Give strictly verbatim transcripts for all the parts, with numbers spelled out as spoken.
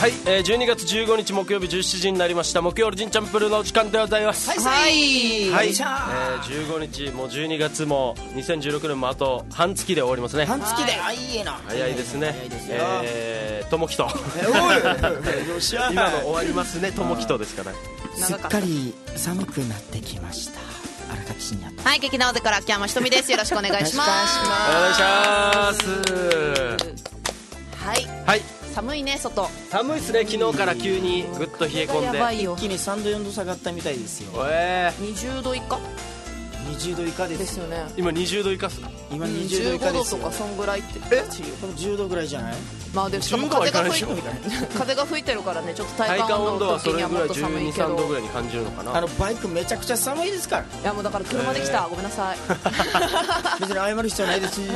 はい、えー、じゅうにがつじゅうごにち木曜日じゅうしちじになりました。木曜ジンチャンプルのお時間でございます。 はいはい、はい、えー、じゅうごにちもうじゅうにがつもにせんじゅうろくねんもあと半月で終わりますね。 半月で、あ、いいえな。 早いですね。えー、ともきと今の終わりますね。ともきとですから、 すっかり寒くなってきました。荒垣真也と、 はい、劇団おでから秋山ひとみです。よろしくお願いします。 お願いします。 はい、はい、寒いね。外寒いですね。昨日から急にぐっと冷え込んで一気にさんどよんど下がったみたいですよ。 えー、 にじゅうど以下にじゅうど以下ですですよね。 今にじゅうど以下っすか。 今にじゅうど以下ですよ。 じゅうごどとかそんぐらいってえ多分じゅうどぐらいじゃない。 まあでもしかも風が吹いて風が吹いてるからね、ちょっと体感温度の時にはもっと寒いけど、 じゅうに、さんどぐらいに感じるのかな。 あのバイクめちゃくちゃ寒いですから。いやもうだから車で来た、ごめんなさい。 別に謝る必要ないですし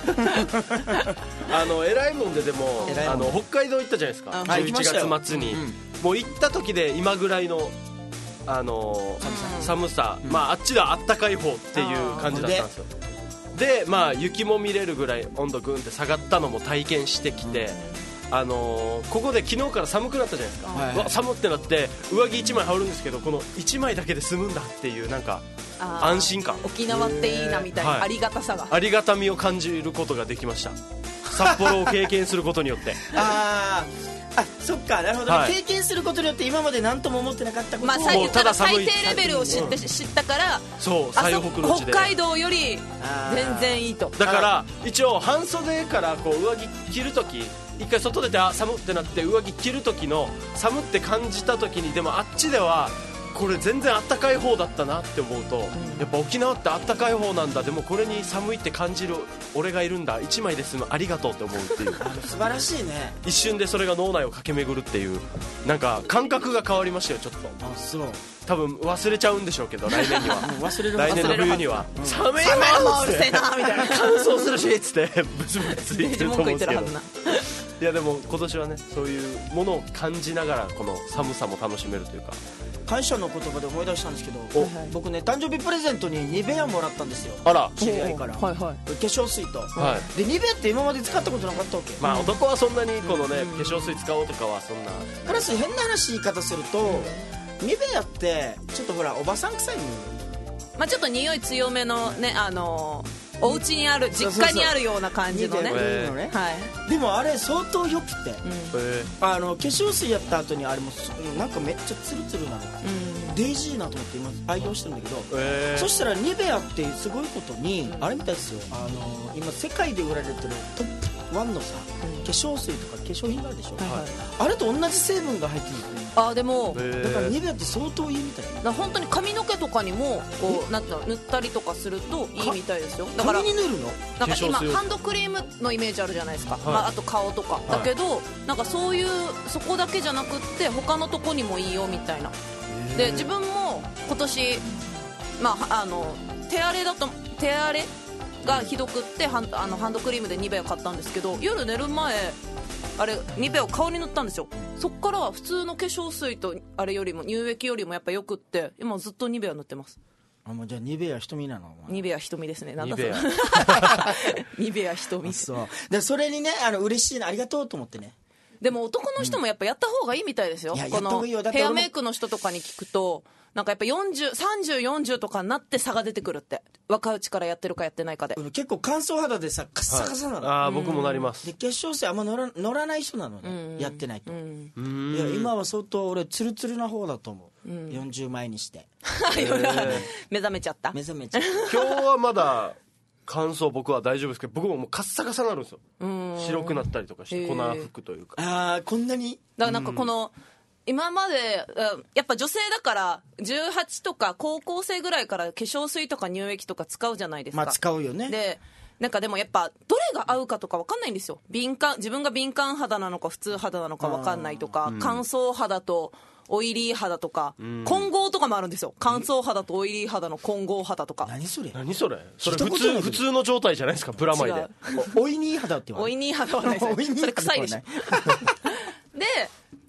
あの偉いもんで、でもあの北海道行ったじゃないですか、じゅういちがつ末に、うん、もう行った時で今ぐらいのあのー、寒さ、うん、まああっちではあったかい方っていう感じだったんですよ。でまあ雪も見れるぐらい温度グンって下がったのも体験してきて、うん、あのー、ここで昨日から寒くなったじゃないですか、はいはい、わ寒ってなって上着いちまい羽織るんですけど、このいちまいだけで済むんだっていうなんか安心感、 沖縄っていいなみたいな、はい、ありがたさがありがたみを感じることができました。札幌を経験することによってああ、そっか、なるほど、はい、経験することによって今まで何とも思ってなかったことを、 まあ、最ただ最低レベルを知って、うん、知ったから、 そう最北の地で北海道より全然いいと。 だから一応半袖からこう上着着るとき一回外出て、あ寒ってなって上着着るときの寒って感じたときに、でもあっちではこれ全然あったかい方だったなって思うと、うん、やっぱ沖縄ってあったかい方なんだ、でもこれに寒いって感じる俺がいるんだ、いちまいで済むありがとうって思うっていうあの素晴らしいね。 一瞬でそれが脳内を駆け巡るっていう、なんか感覚が変わりましたよちょっと。 あ、そう多分忘れちゃうんでしょうけど来年には忘れる来年の冬には、うん、寒いなーってみたいな乾燥するしっつってブツブツ言ってると思うんですけどいやでも今年はねそういうものを感じながらこの寒さも楽しめるというか。 感謝の言葉で思い出したんですけど、僕ね誕生日プレゼントにニベアもらったんですよ。 あら、 知り合いから、はいはい、化粧水と、はい、でニベアって今まで使ったことなかったわけ。 まあ男はそんなにこのね、うん、化粧水使おうとかはそんな。 プラス変な話言い方すると、うん、ニベアってちょっとほらおばさん臭いの、 まあ、ちょっと匂い強めのね、あのー、お家にある実家にあるような感じのね、 ね、はい、でもあれ相当よくて、うん、あの化粧水やった後にあれもなんかめっちゃツルツルなの、うん、デイジーなと思って今愛用してるんだけど、えー、そしたらニベアってすごいことに、うん、あれみたいですよ、あの今世界で売られてるトップワンのさ、うん、化粧水とか化粧品があるでしょ、はいはい、あれと同じ成分が入ってるんですよね。 あでもだからニベアって相当いいみたいな。 だ本当に髪の毛とかにもこうなんていうの塗ったりとかするといいみたいですよ。だから髪に塗るのなんか今ハンドクリームのイメージあるじゃないですか、はい、まあ、あと顔とか、はい、だけどなんかそういうそこだけじゃなくって他のとこにもいいよみたいな。で自分も今年、まあ、あの手荒れだと手荒れがひどくってハン、あのハンドクリームでニベア買ったんですけど、夜寝る前あれニベアを顔に塗ったんですよ。そっから普通の化粧水とあれよりも乳液よりもやっぱよくって、今ずっとニベア塗ってます。 あ、もうじゃあニベア瞳なの。 ニベア瞳ですね。なんだそれ。ニベア瞳。 そうでそれにね、あの嬉しいな、ありがとうと思ってね。 でも男の人もやっぱやった方がいいみたいですよ、 うん、 このヘアメイクの人とかに聞くと、なんかやっぱよんじゅう、さんじゅう、よんじゅうとかになって差が出てくるって。若いうちからやってるかやってないかで。 結構乾燥肌でさカッサカサなの、 はい、あ僕もなります。 で化粧水あんま乗ら、乗らない人なのね、うん、やってないと、うん、いや今は相当俺ツルツルな方だと思う、うん、よんじゅう前にして目覚めちゃった目覚めちゃった今日はまだ乾燥僕は大丈夫ですけど、僕ももうカッサカサなるんですよ。白くなったりとかして粉吹くというか。 ああこんなにだからなんかこの今までやっぱ女性だからじゅうはちとか高校生ぐらいから化粧水とか乳液とか使うじゃないですか。 まあ使うよね。 でなんかでもやっぱどれが合うかとか分かんないんですよ。敏感自分が敏感肌なのか普通肌なのか分かんないとか、うん、乾燥肌とオイリー肌とか、うん、混合とかもあるんですよ。乾燥肌とオイリー肌の混合肌とか。 何それ何それそれ普通普通の状態じゃないですか。プラマイでオイニー肌って言わない。オイニー肌はないですねそれ臭いでしょで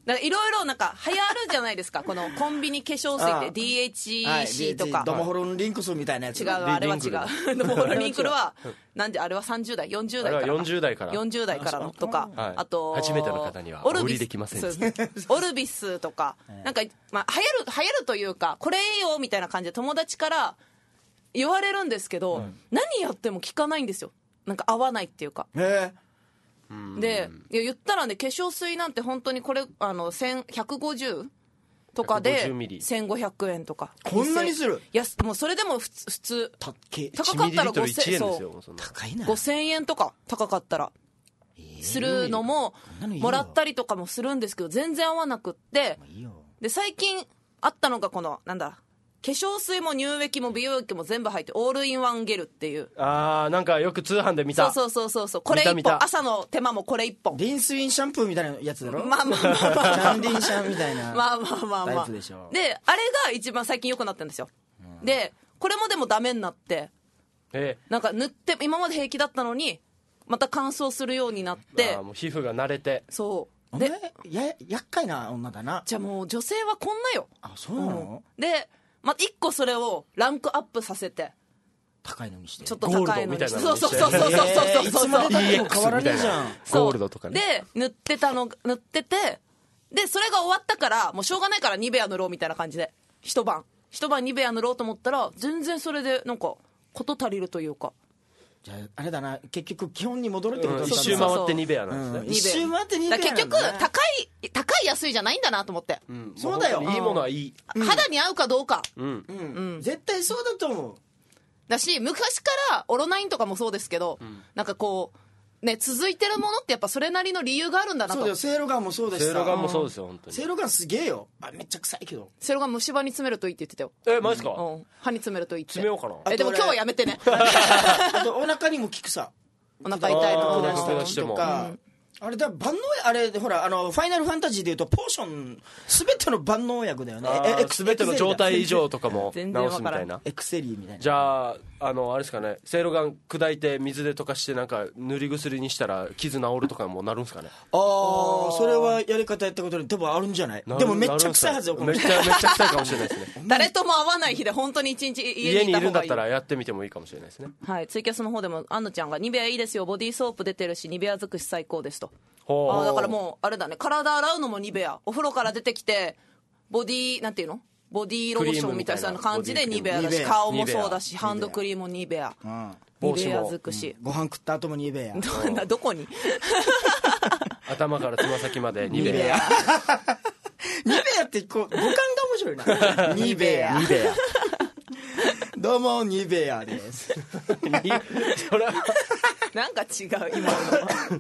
だからいろいろなんか流行るじゃないですかこのコンビニ化粧水って ディーエイチイーシー とか、はい、 ドモホルンリンクスみたいなやつ。 違うあれは違うドモホルンリンクルはなんであれはさんじゅう代よんじゅう代からよんじゅう代からよんじゅう代からのとか、はい、あと初めての方にはお売りできませんオルビスとかなんか、まあ、流行る流行るというかこれいいよみたいな感じで友達から言われるんですけど、うん、何やっても効かないんですよ。なんか合わないっていうか。 へーでいや言ったらね化粧水なんて本当にこれあのひゃくごじゅうとかでせんごひゃくえんとかこんなにする。 いやもうそれでも普通普通高かったらごせんえん高いなごせんえんとか高かったらするのももらったりとかもするんですけど全然合わなくってで最近あったのがこのなんだ化粧水も乳液も美容液も全部入ってオールインワンゲルっていうあーなんかよく通販で見たそうそうそうそうこれ一本朝の手間もこれ一本リンスインシャンプーみたいなやつだろ。 まあまあまあまあキャンディンシャンみたいなまあまあまあまあタイプでしょ。 であれが一番最近良くなったんですよ、うん、でこれもでもダメになってえなんか塗って今まで平気だったのにまた乾燥するようになってあもう皮膚が慣れてそうでや厄介な女だな。 じゃあもう女性はこんなよ。 あそうなの、 うん、でまたいっこそれをランクアップさせて高いのにしてちょっと高いのにしてそうそうそうそうそうそうそういつまでたっても変わらねえじゃん。 ゴールドとかねで塗ってたの塗っててでそれが終わったからもうしょうがないからニベア塗ろうみたいな感じで一晩一晩ニベア塗ろうと思ったら全然それでなんか事足りるというかじゃああれだな結局基本に戻るってことだったんだ、 うん、一周回ってニベアなんですね、うん、 一周回ってニベアなんだ、ね、 結局高い高い安いじゃないんだなと思って、 うん、 そうだよいいものはいい、 うん、肌に合うかどうか、 うんうんうん、絶対そうだと思うだし昔からオロナインとかもそうですけど、うん、なんかこうね、続いてるものってやっぱそれなりの理由があるんだなと。 そうだよ、セイロガンもそうだしさ。 セイロガンもそうですよ本当に。 セイロガンすげえよ。あめっちゃ臭いけど。 セイロガン虫歯に詰めるといいって言ってたよ。 えマジですか、 うん、歯に詰めるといいって。 詰めようかな。 えでも今日はやめてねあとお腹にも効くさ。 お腹痛いとこ出したりとか、うん、あれだ万能あれほらあのファイナルファンタジーでいうとポーションすべての万能薬だよね。 すべての状態異常とかも治すみたいな。 エクセリーみたいな。 じゃああのあれですかね、セイロガン砕いて水で溶かしてなんか塗り薬にしたら傷治るとかもなるんですかね。 ああそれはやり方やったことに多分あるんじゃない。でもめっちゃ臭いはずよ。 めっちゃめっちゃ臭いかもしれないですね誰とも会わない日で本当に一日家にいた方がいい。 家にいるんだったらやってみてもいいかもしれないですね。 はい、ツイキャスの方でもアンヌちゃんがニベアいいですよ、ボディーソープ出てるしニベア尽くし最高ですと。あだからもうあれだね、体洗うのもニベア、お風呂から出てきてボディなんていうのボディーローションみたいな感じでニベアだし、顔もそうだし、ハンドクリームもニベア、ニベア尽くし、 ご飯食った後もニベア。 ど, どこに頭からつま先までニベア。 ニベアってこう五感が面白いな。ニベア。ニベア。どうもニベアです。 それはなんか違う今の。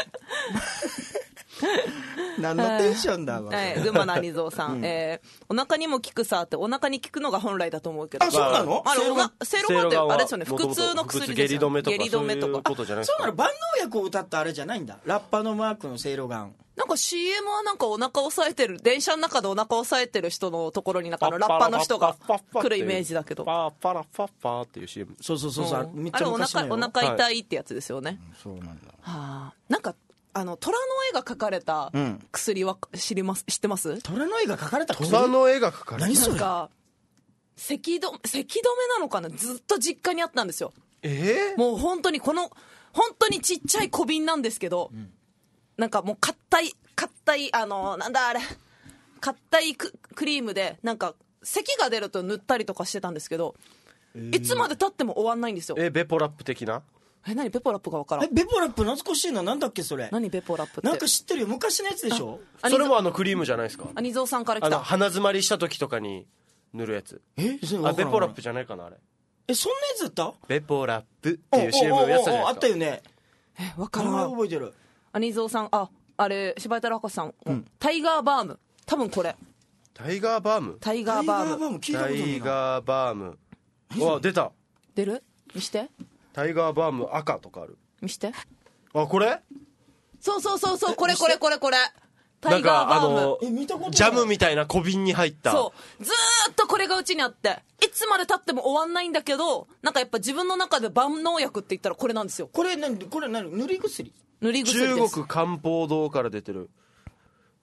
何のテンションだわ。 はい、群馬のアニゾーさん、うんえー、お腹にも効くさってお腹に効くのが本来だと思うけど。 あ、そうなの？ あれセイロガン、セイロガンってあれですよね、腹痛の薬ですよね。 下痢止めとかそういうことじゃないですか。 そうなの、万能薬を歌ったあれじゃないんだ。ラッパのマークのセイロガン。 なんか シーエム はなんかお腹を押さえてる、電車の中でお腹を押さえてる人のところになんかあのラッパの人が来るイメージだけど、 パーパラパッパーっていう シーエム。 そうそうそうそう、 うん、あれお腹お腹痛いってやつですよね、はい、 そうなんだ。はあ、なんかあの虎の絵が描かれた薬は知ります、知ってます？ 虎の絵が描かれた薬？ 虎の絵が描かれた。 何それ？ なんか咳ど咳止めなのかな、ずっと実家にあったんですよ。 えー、 もう本当にこの本当にちっちゃい小瓶なんですけど、うん、なんかもう硬い硬いあのなんだあれ硬い ク, クリームでなんか咳が出ると塗ったりとかしてたんですけど、えー、いつまで経っても終わんないんですよ。 えベポラップ的な？ え何ベポラップが分からん。 えベポラップ懐かしいな、なんだっけそれ。 何ベポラップって。 なんか知ってるよ、昔のやつでしょ。 それもあのクリームじゃないですか。 アニゾーさんから来た。 あの鼻詰まりした時とかに塗るやつ。 えあベポラップじゃないかなあれ。 えそんなやつだった？ ベポラップっていう シーエム やつじゃないですか。 あったよね。 え分からん。 覚えてる。 アニゾーさん、ああれ柴田博士さん、うん、タイガーバーム、多分これタイガーバームタイガーバームタイガーバームわ出た。 出る？見して。 タイガーバーム赤とかある。 見して。 あこれ？ そうそうそうそう、これこれこれこれタイガーバーム。 なんかあのジャムみたいな小瓶に入った。 そうずーっとこれがうちにあっていつまで経っても終わんないんだけど、なんかやっぱ自分の中で万能薬って言ったらこれなんですよ。 これ何これ何塗り薬？ 塗り薬です。 中国漢方堂から出てる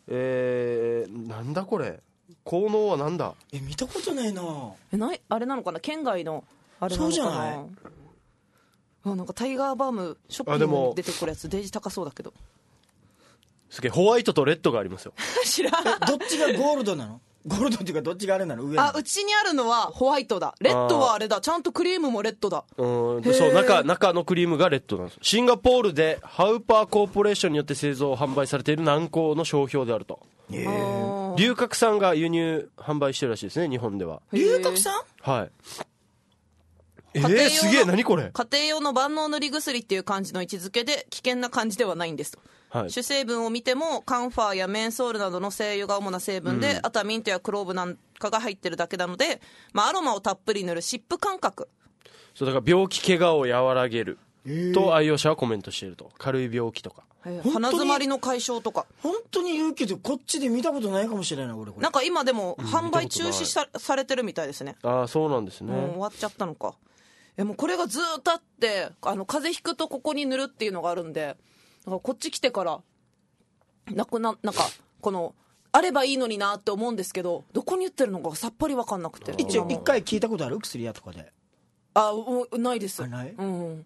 えー、なんだこれ効能はなんだ。 え見たことないな。 えないあれなのかな、県外のあれなのかな。そうじゃない。あなんかタイガーバームショッピングに出てくるやつデージ高そうだけど。 すげえホワイトとレッドがありますよ。 知らん。 どっちがゴールドなの？ゴールドっていうかどっちがあれなの？上なの？ あうちにあるのはホワイトだ。レッドはあれだ、ちゃんとクリームもレッドだ。 うんそう 中, 中のクリームがレッドなんです。シンガポールでハウパーコーポレーションによって製造販売されている軟膏の商標であると。龍角散が輸入販売してるらしいですね、日本では。 龍角散？ はい。えー、すげえ、何これ。 家庭用の万能塗り薬っていう感じの位置づけで危険な感じではないんですと。はい、主成分を見てもカンファーやメンソールなどの精油が主な成分で、うん、あとはミントやクローブなんかが入ってるだけなので、まあ、アロマをたっぷり塗る湿布感覚。 そうだから病気怪我を和らげると愛用者はコメントしていると。軽い病気とか鼻詰まりの解消とか。 本当に言うけどこっちで見たことないかもしれない俺これ。 なんか今でも販売中止 さ,、うん、されてるみたいですね。 ああそうなんですね、 もう終わっちゃったのか。えもうこれがずっとあってあの風邪ひくとここに塗るっていうのがあるんで、だからこっち来てからなくななんかこのあればいいのになって思うんですけど、どこに売ってるのかさっぱり分かんなくて。 一応一回聞いたことある？薬屋とかで。 あないです。 あない、 うん、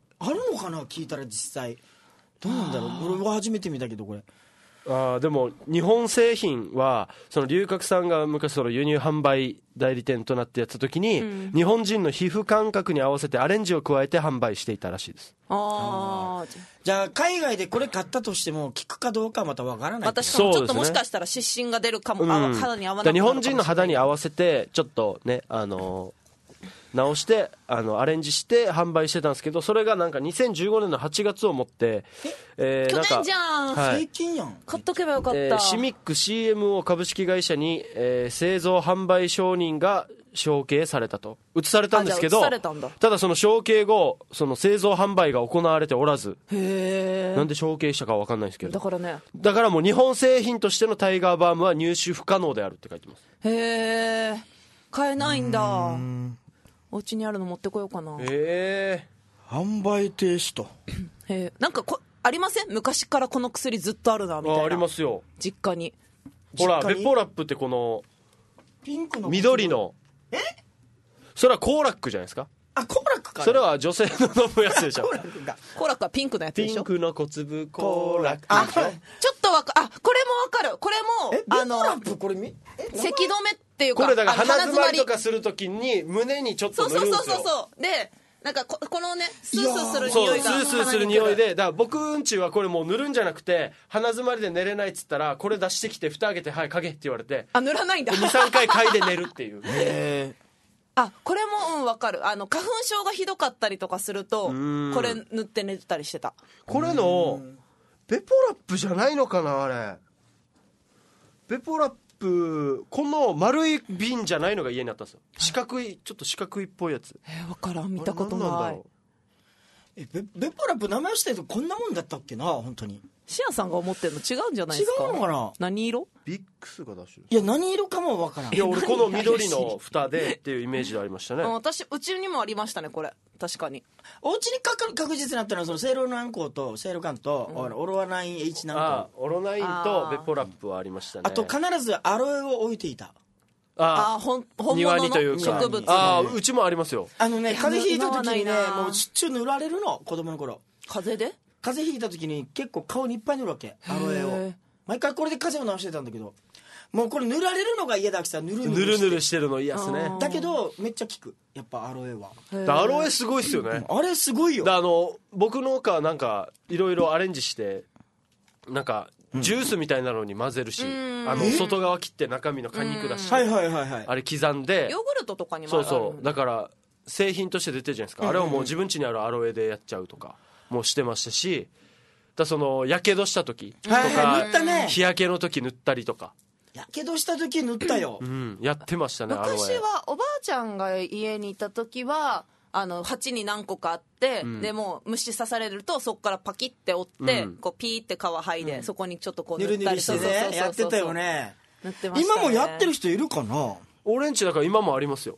あるのかな。聞いたら実際どうなんだろう。俺は初めて見たけどこれ。 あでも日本製品はその龍角散が昔その輸入販売代理店となってやった時に、うん、日本人の皮膚感覚に合わせてアレンジを加えて販売していたらしいです。 ああじゃあ海外でこれ買ったとしても効くかどうかはまたわからない。 私もちょっともしかしたら湿疹が出るかも、うん、肌に合わない。 日本人の肌に合わせてちょっとねあのー直してあのアレンジして販売してたんですけど、それがなんかにせんじゅうごねんのはちがつをもって、 えー、去年じゃん、 はい、最近やん。 買っとけばよかった、えー、 シミック シーエムオー 株式会社に、えー、製造販売承認が承継されたと移されたんですけど、 た, ただその承継後その製造販売が行われておらず、 へなんで承継したか分かんないですけど、 だからねだからもう日本製品としてのタイガーバームは入手不可能であるって書いてます。 へえ買えないんだ。んお家にあるの持ってこようかな。 へえ販売停止と。 へなんかこありません？昔からこの薬ずっとあるなみたいな。 あ, ありますよ実家に。 ほらベッポーラップってこのピンクの緑のえそれはコーラックじゃないですか。 あコーラックか。 それは女性の飲むやつでしょ。 コーラックがコーラックはピンクのやつでしょ。 ピンクの小粒コーラック。 あちょっとわかあこれもわかる。これもえあのベッポーラップこれみ咳止めっていうか、 これだから鼻詰まりとかするときに胸にちょっと塗るんですよ。 そうそうそうそうでなんか こ, このねスースーする匂いがそうスースーする匂いで、だから僕んちはこれもう塗るんじゃなくて鼻詰まりで寝れないっつったらこれ出してきて蓋開けてはい嗅げって言われて、 あ塗らないんだ。 にさんかい嗅いで寝るっていう。 へあこれもうん分かる。あの花粉症がひどかったりとかするとこれ塗って寝てたりしてた。 これのベポラップじゃないのかな。あれベポラップこの丸い瓶じゃないのが家にあったんですよ。四角いちょっと四角いっぽいやつ。 えー、分からん見たことない。 えベベポラップ名前をしてるとこんなもんだったっけな。本当にシアンさんが思ってるの違うんじゃないですか。 違うのかな。 何色？ ビックスが出してる。 いや何色かも分からん。 いや俺この緑の蓋でっていうイメージでありましたね。 私うちにもありましたねこれ。確かにお家にかか確実になったのはそのセイロナンコとセイロカンと、うん、オロナイン H ナンコ。 あオロナインとベポラップはありましたね。 あと必ずアロエを置いていた。 ああ本物の植物。 あうちもありますよ。 あのね風邪ひいた時にねもうしっちゅう塗られるの子供の頃。 風邪で風邪ひいた時に結構顔にいっぱい塗るわけアロエを。毎回これで風邪を治してたんだけど、もうこれ塗られるのが嫌だきさ。ぬるぬるぬるぬるしてるの嫌ですね。 だけどめっちゃ効くやっぱアロエは。 アロエすごいっすよね。 あれすごいよ。 だあの僕の家なんかいろいろアレンジしてなんかジュースみたいなのに混ぜるし、うん、あの外側切って中身の果肉出して、 はいはいはいはい、 あれ刻んでヨーグルトとかにもある。そうそうだから製品として出てるじゃないですか、うんうん、あれをもう自分家にあるアロエでやっちゃうとかもうしてましたし、だそのやけどした時とか、 はい塗ったね、 日焼けの時塗ったりとか。 やけどした時塗ったよ、 うん、やってましたね。 昔はおばあちゃんが家にいた時はあの鉢に何個かあって、うん、でもう虫刺されるとそこからパキッて折って、うん、こうピーって皮剥いで、うん、そこにちょっとこう塗ったりぬるぬるしてね、そうそうそうそうやってたよね。 塗ってましたね。 今もやってる人いるかな。 俺んちだから今もありますよ。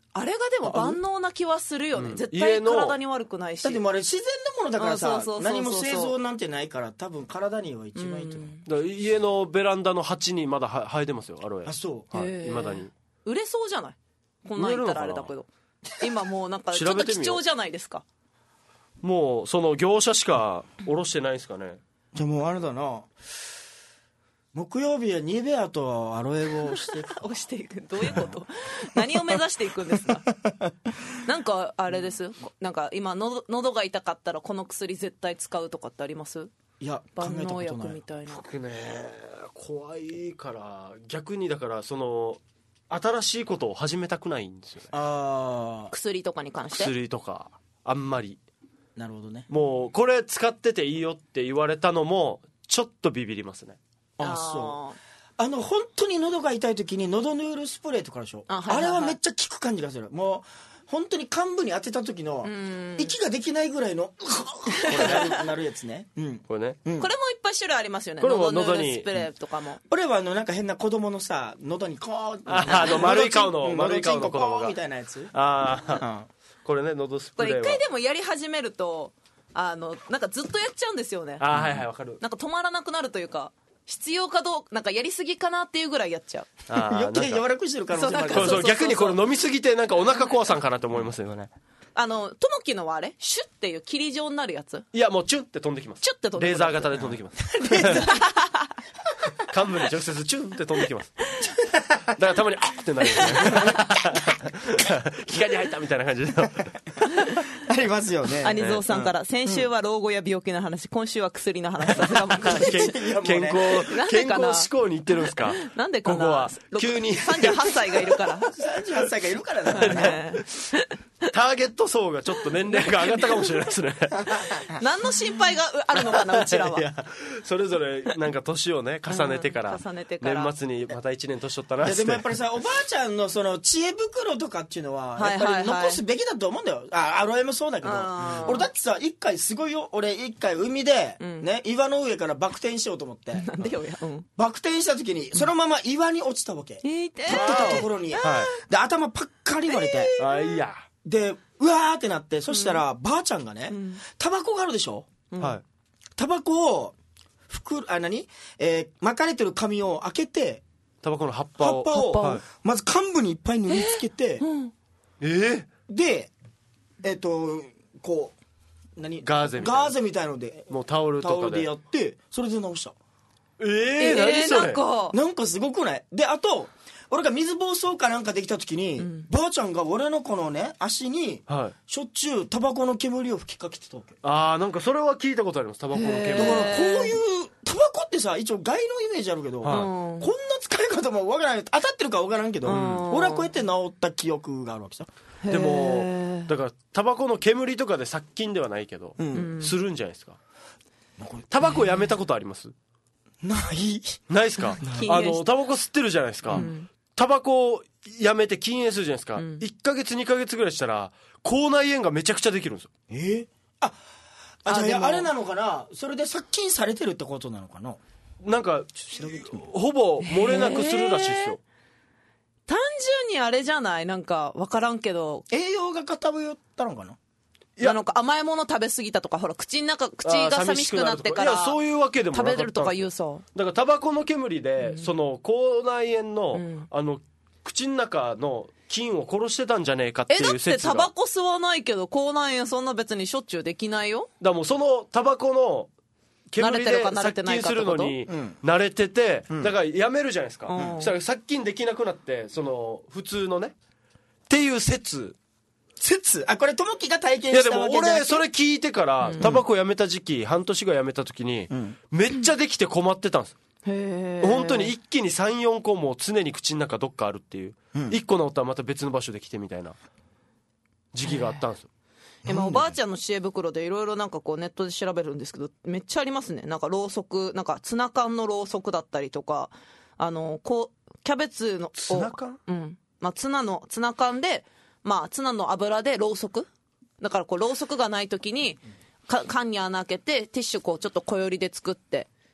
あれがでも万能な気はするよね、うん、絶対体に悪くないし。 だってもうあれ自然なものだからさ、何も製造なんてないから多分体には一番いいと思う、うん、 だから家のベランダの鉢にまだ生えてますよアロエ。 あそう、 はい、未だに売れそうじゃない、こんなん言ったらあれだけど今もうなんかちょっと貴重じゃないですか。 もうその業者しか卸してないんですかね。 じゃあもうあれだな、木曜日はニベアとアロエをして押していく、どういうこと何を目指していくんですかなんかあれです、なんか今の喉が痛かったらこの薬絶対使うとかってあります？ いや万能薬みたいな。 僕ね怖いから逆にだからその新しいことを始めたくないんですよね。 あ薬とかに関して薬とかあんまり。 なるほどね。 もうこれ使ってていいよって言われたのもちょっとビビりますね。 ああそうあの本当に喉が痛い時に喉ヌールスプレーとかでしょ、 あ,、はいはいはい、あれはめっちゃ効く感じがする。もう本当に患部に当てた時の息ができないぐらいのこれなる、なるやつね、うん、 これね、 うん、これもいっぱい種類ありますよね。喉ヌールスプレーとかも、うん、 俺はあのなんか変な子供のさ喉にこうあの丸い顔の丸い顔の子供がみたいなやつ。 ああ、うん、これね喉スプレーはこれ一回でもやり始めるとあのなんかずっとやっちゃうんですよね。 あはいはいわかる。 なんか止まらなくなるというか必要かどうなんかやりすぎかなっていうぐらいやっちゃう。 余計柔らかくしてる可能性もある。 そうそう逆にこれ飲みすぎてなんかお腹壊さんかなと思いますよね。 あのともきのはあれシュッっていう霧状になるやつ。 いやもうチュンって飛んできます。 チュッって飛んでくるレーザー型で飛んできます。幹部に直接チュンって飛んできます。だからたまにあってなるよね。気がに入ったみたいな感じでありますよね。 アニゾーさんから、うん、先週は老後や病気の話、今週は薬の話。さすがも健康健康志向にいってるんですか。 なんでかな。 ここは急にさんじゅうはっさいがいるからさんじゅうはっさいがいるからだね。 ターゲット層がちょっと年齢が上がったかもしれないですね。 何の心配があるのかなうちらは。いやそれぞれなんか年をね重ねてから、 うん、重ねてから年末にまたいちねん年取ったなって。 いやでもやっぱりさおばあちゃんのその知恵袋とかっていうのはやっぱり残すべきだと思うんだよ、はいはいはい、あアロエもそうだけど、俺だってさ一回すごいよ、俺一回海で、うん、ね岩の上からバク転しようと思ってなんでよや、うん、 バク転した時にそのまま岩に落ちたわけ、うん、立ってたところに、はい、で頭パッカリ言われて、 えー、あいやでうわーってなって、そしたら、うん、ばあちゃんがねタバコがあるでしょ、うん、タバコを袋あ何、えー、巻かれてる紙を開けてタバコの葉っぱを葉っぱを、はい、まず幹部にいっぱい塗りつけて、 えーうんえー、 でえっ、ー、とこう何ガーゼみたいなガーゼみたいのでもうタオルとかでタオルでやってそれで直した。 えー、えー、何それ、 なんかなんかすごくない？であと俺が水疱瘡かなんかできた時に、うん、ばあちゃんが俺のこのね足に、はい、しょっちゅうタバコの煙を吹きかけてたわけ。 ああなんかそれは聞いたことあります。タバコの煙。 だからこういうタバコってさ一応害のイメージあるけど、はい、こんな使い方もわからない、当たってるかわからんけど、うん、俺はこうやって治った記憶があるわけさ。 でもだからタバコの煙とかで殺菌ではないけど、うん、するんじゃないですか。タバコやめたことあります？ ないないですか？あのタバコ吸ってるじゃないですか、うん、タバコをやめて禁煙するじゃないですか、うん、いっかげつにかげつぐらいしたら口内炎がめちゃくちゃできるんですよ。 えー、ああじゃああれなのかな、それで殺菌されてるってことなのかな。 なんかほぼ漏れなくするらしいですよ、 えー、単純にあれじゃない、なんか分からんけど栄養が偏ったのかな。 いやなんか甘いもの食べ過ぎたとか、ほら口の中口が寂しくなってからいやそういうわけでもなかった。 食べるとか言うさ。 だからタバコの煙で、うん、その口内炎の、うん、あの口の中の菌を殺してたんじゃねえかっていう説が。 えだってタバコ吸わないけど口内炎そんな別にしょっちゅうできないよ。 だからもうそのタバコの煙で殺菌するのに慣れてて、うん、だからやめるじゃないですか、うん、そしたら殺菌できなくなってその普通のねっていう説説あこれともきが体験したわけじゃなくて。 いやでも俺それ聞いてからタバコやめた時期半年がやめた時に、うん、めっちゃできて困ってたんです。へ本当に一気に さん,よん 個も常に口の中どっかあるっていう、うん、いっこ治ったらまた別の場所で来てみたいな時期があったんですよ。 今おばあちゃんの知恵袋でいろいろなんかこうネットで調べるんですけどめっちゃありますね。なんかろうそくなんかツナ缶のろうそくだったりとか、あのこうキャベツのツナ缶、 うんまあ、ツナのツナ缶でまあツナの油でろうそくだからこうろうそくがない時にか缶に穴開けてティッシュこうちょっと小よりで作って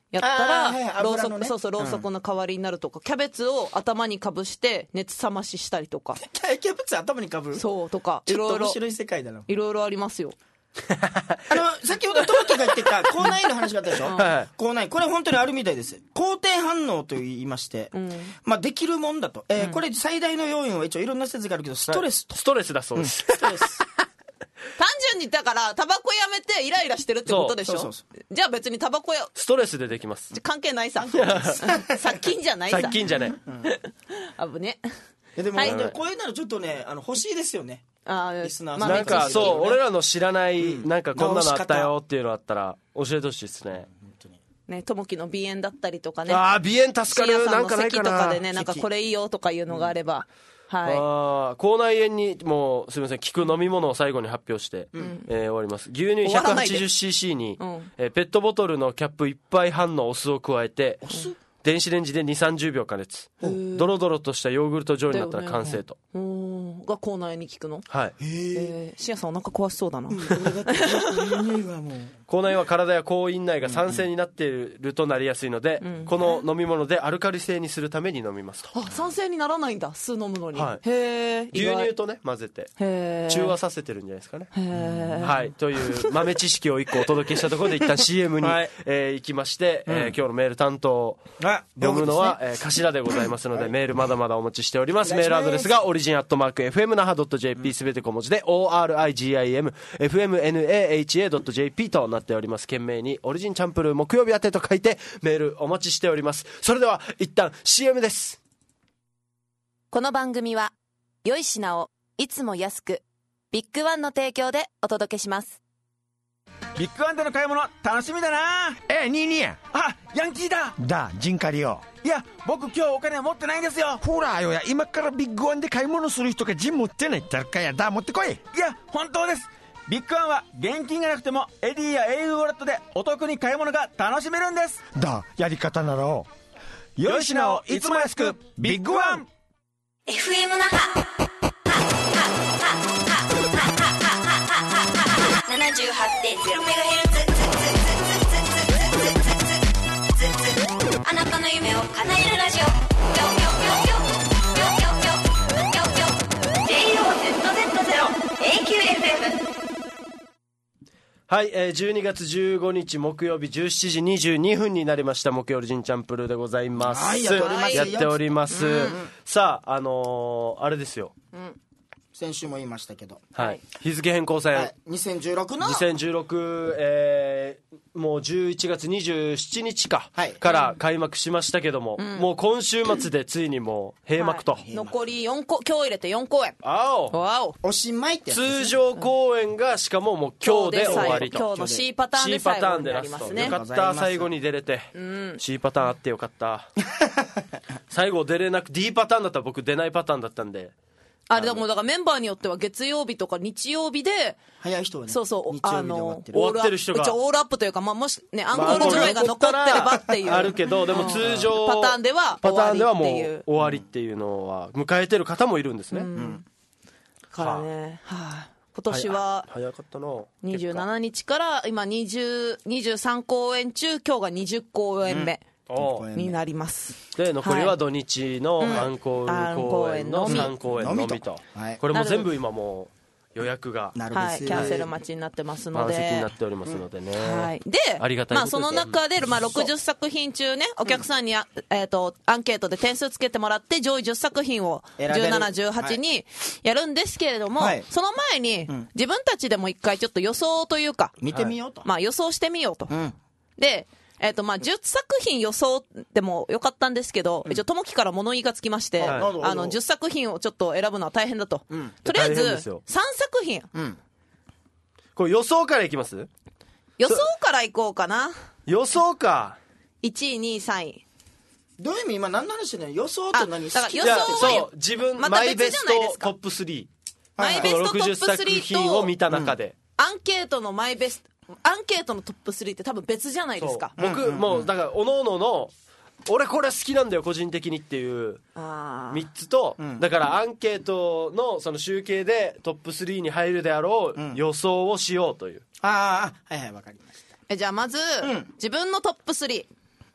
やったら、 はいはいろうそく、 油のねそうそう、ろうそくの代わりになるとか、キャベツを頭にかぶして熱冷まししたりとか、 キャベツ頭にかぶる。 そうとか、いろいろちょっと面白い世界だな。 いろいろありますよ。 あの先ほどトモキが言ってた口内炎の話があったでしょ、 はい口内炎、これ本当にあるみたいです。好転反応と言いまして、 うんまあ、できるもんだと、えーこれ最大の要因は一応いろんな説があるけどストレスと、 ストレスだそうです、 ストレス単純にだからタバコやめてイライラしてるってことでしょ。 そうそうじゃあ別にタバコやストレスでできます。 関係ないさ殺菌じゃないさ殺菌じゃない、 あぶね。 いやでも、 はいこういうのちょっとねあの欲しいですよね。 あーリスナーさんまあなんかそう、 ね俺らの知らない、 うんなんかこんなのあったよっていうのあったら教えてほしいですね。 ね、ともきの鼻炎だったりとかね、 ああ鼻炎助かる。 シーヤさなんんかないの咳かな。 とかでね、なんかこれいいよとかいうのがあれば、はい。 ああ口内炎にもうすみません、効く飲み物を最後に発表して、えー終わります。牛乳 ひゃくはちじゅっシーシー に、 うんえーペットボトルのキャップいっぱい半のお酢を加えて電子レンジでにじゅうさんじゅうびょう加熱、ドロドロとしたヨーグルト状になったら完成と、 うーんが口内に効くの。 はい、 えー、シアさんお腹壊しそうだな。 俺だって匂いはもう口内は体や口院内が酸性になっているとなりやすいので、 んこの飲み物でアルカリ性にするために飲みますと。 あ、酸性にならないんだ、酢飲むのに。 はいへえ。 牛乳とね混ぜてへー中和させてるんじゃないですかね。 へーはい、という豆知識をいっこお届けしたところで一旦 シーエム に、 はいえー行きまして、えー今日のメール担当あ読むのは、 僕ですねえー頭でございますので、メールまだまだお待ちしております。メールアドレスがオリジンアットマーク エフエムナハドットジェーピー すべて小文字で オーアールアイジーアイエムエフエムエヌエーエイチエードットジェーピー となっております。懸命にオリジンチャンプルー木曜日宛てと書いてメールお待ちしております。それでは一旦 シーエム です。 この番組は良い品をいつも安くビッグワンの提供でお届けします。 ビッグワンでの買い物楽しみだな。 え、ニーニーあ、ヤンキーだ。 だ、ジンカリよ。 いや、僕今日お金持ってないんですよ。 ほらよや、今からビッグワンで買い物する人がジン持ってないってかやだ、持ってこい。 いや、本当です。ビッグワンは現金がなくてもエディや エーユー ウォレットでお得に買い物が楽しめるんです。 だ、やり方ならを。 良い品をいつも安くビッグワン。 エフエム 那覇 ななじゅうはちてんゼロメガヘルツ あなたの夢を叶えるラジオ ジェイオーゼットゼットゼロ エーキューエフエム。 はい、えー、じゅうにがつじゅうごにち木曜日じゅうしちじにじゅうにふんになりました木曜日ジンチャンプルーでございます。 はいやっておりますやっております、うん、さああのー、あれですよ、うん、 先週も言いましたけど、 はい、日付変更線、 はい、にせんじゅうろくのにせんじゅうろく、えー、もうじゅういちがつにじゅうしちにちか、 はい、 から開幕しましたけども、うん、もう今週末でついにもう閉幕と、はい、 残りよんこ、今日入れてよんこうえん。 あおわお、 おしまいってやつですね。 通常公演がしかももう今日で終わりと。 今日の C パターンで最後になりますね。 よかった最後に出れて、うん、C パターンあってよかった最後出れなく D パターンだったら僕出ないパターンだったんで、 あれだもうだからメンバーによっては月曜日とか日曜日で早い人はね、 そうそう、 日曜日で終わってる、 終わってる人が一応オールアップというか、まあ、もしねアンコール上映が残ってればっていう、 あるけどでも通常パターンではパターンではもう終わりっていう終わりっていうのは迎えてる方もいるんですね、うんうん、からね、はあ、今年は早かったな。 にじゅうしちにちから今にじゅう、にじゅうさん公演中今日がにじゅっ公演目、うん、になります。 で残りは土日のアンコール公演のさん公演のみと、はい、これも全部今もう予約が、 はい、キャンセル待ちになってますので満席になっておりますのでね、 うん、はい、でありがたいことです。 まあ、その中で、まあ、ろくじゅっさくひん中ねお客さんに、うん、えー、とアンケートで点数つけてもらって上位じゅっさくひんをじゅうなな、じゅうはちにやるんですけれども、はい、その前に、うん、自分たちでも一回ちょっと予想というか見てみようと、 まあ、予想してみようと、 うん、 でえーとまあ、じゅっさくひん予想でもよかったんですけど、うん、一応ともきから物言いがつきまして、はい、あのじゅっさくひんをちょっと選ぶのは大変だと、うん、とりあえずさんさくひん、うん、 これ予想からいきます？ 予想からいこうかな。 予想かいちいにいさんいどういう意味？今何の話してんの？予想って何？ だから予想はそう自分、ま、マイベストトップスリー、 マイベストトップスリーとろくじゅっさくひんを見た中で、 うん、アンケートのマイベストアンケートのトップスリーって多分別じゃないですか。 僕、うんうんうん、もうだからおのおのの俺これ好きなんだよ個人的にっていうみっつと、うん、だからアンケート の, その集計でトップスリーに入るであろう予想をしようという、うん、 ああはいはいわかりました。 えじゃあまず、うん、自分のトップスリー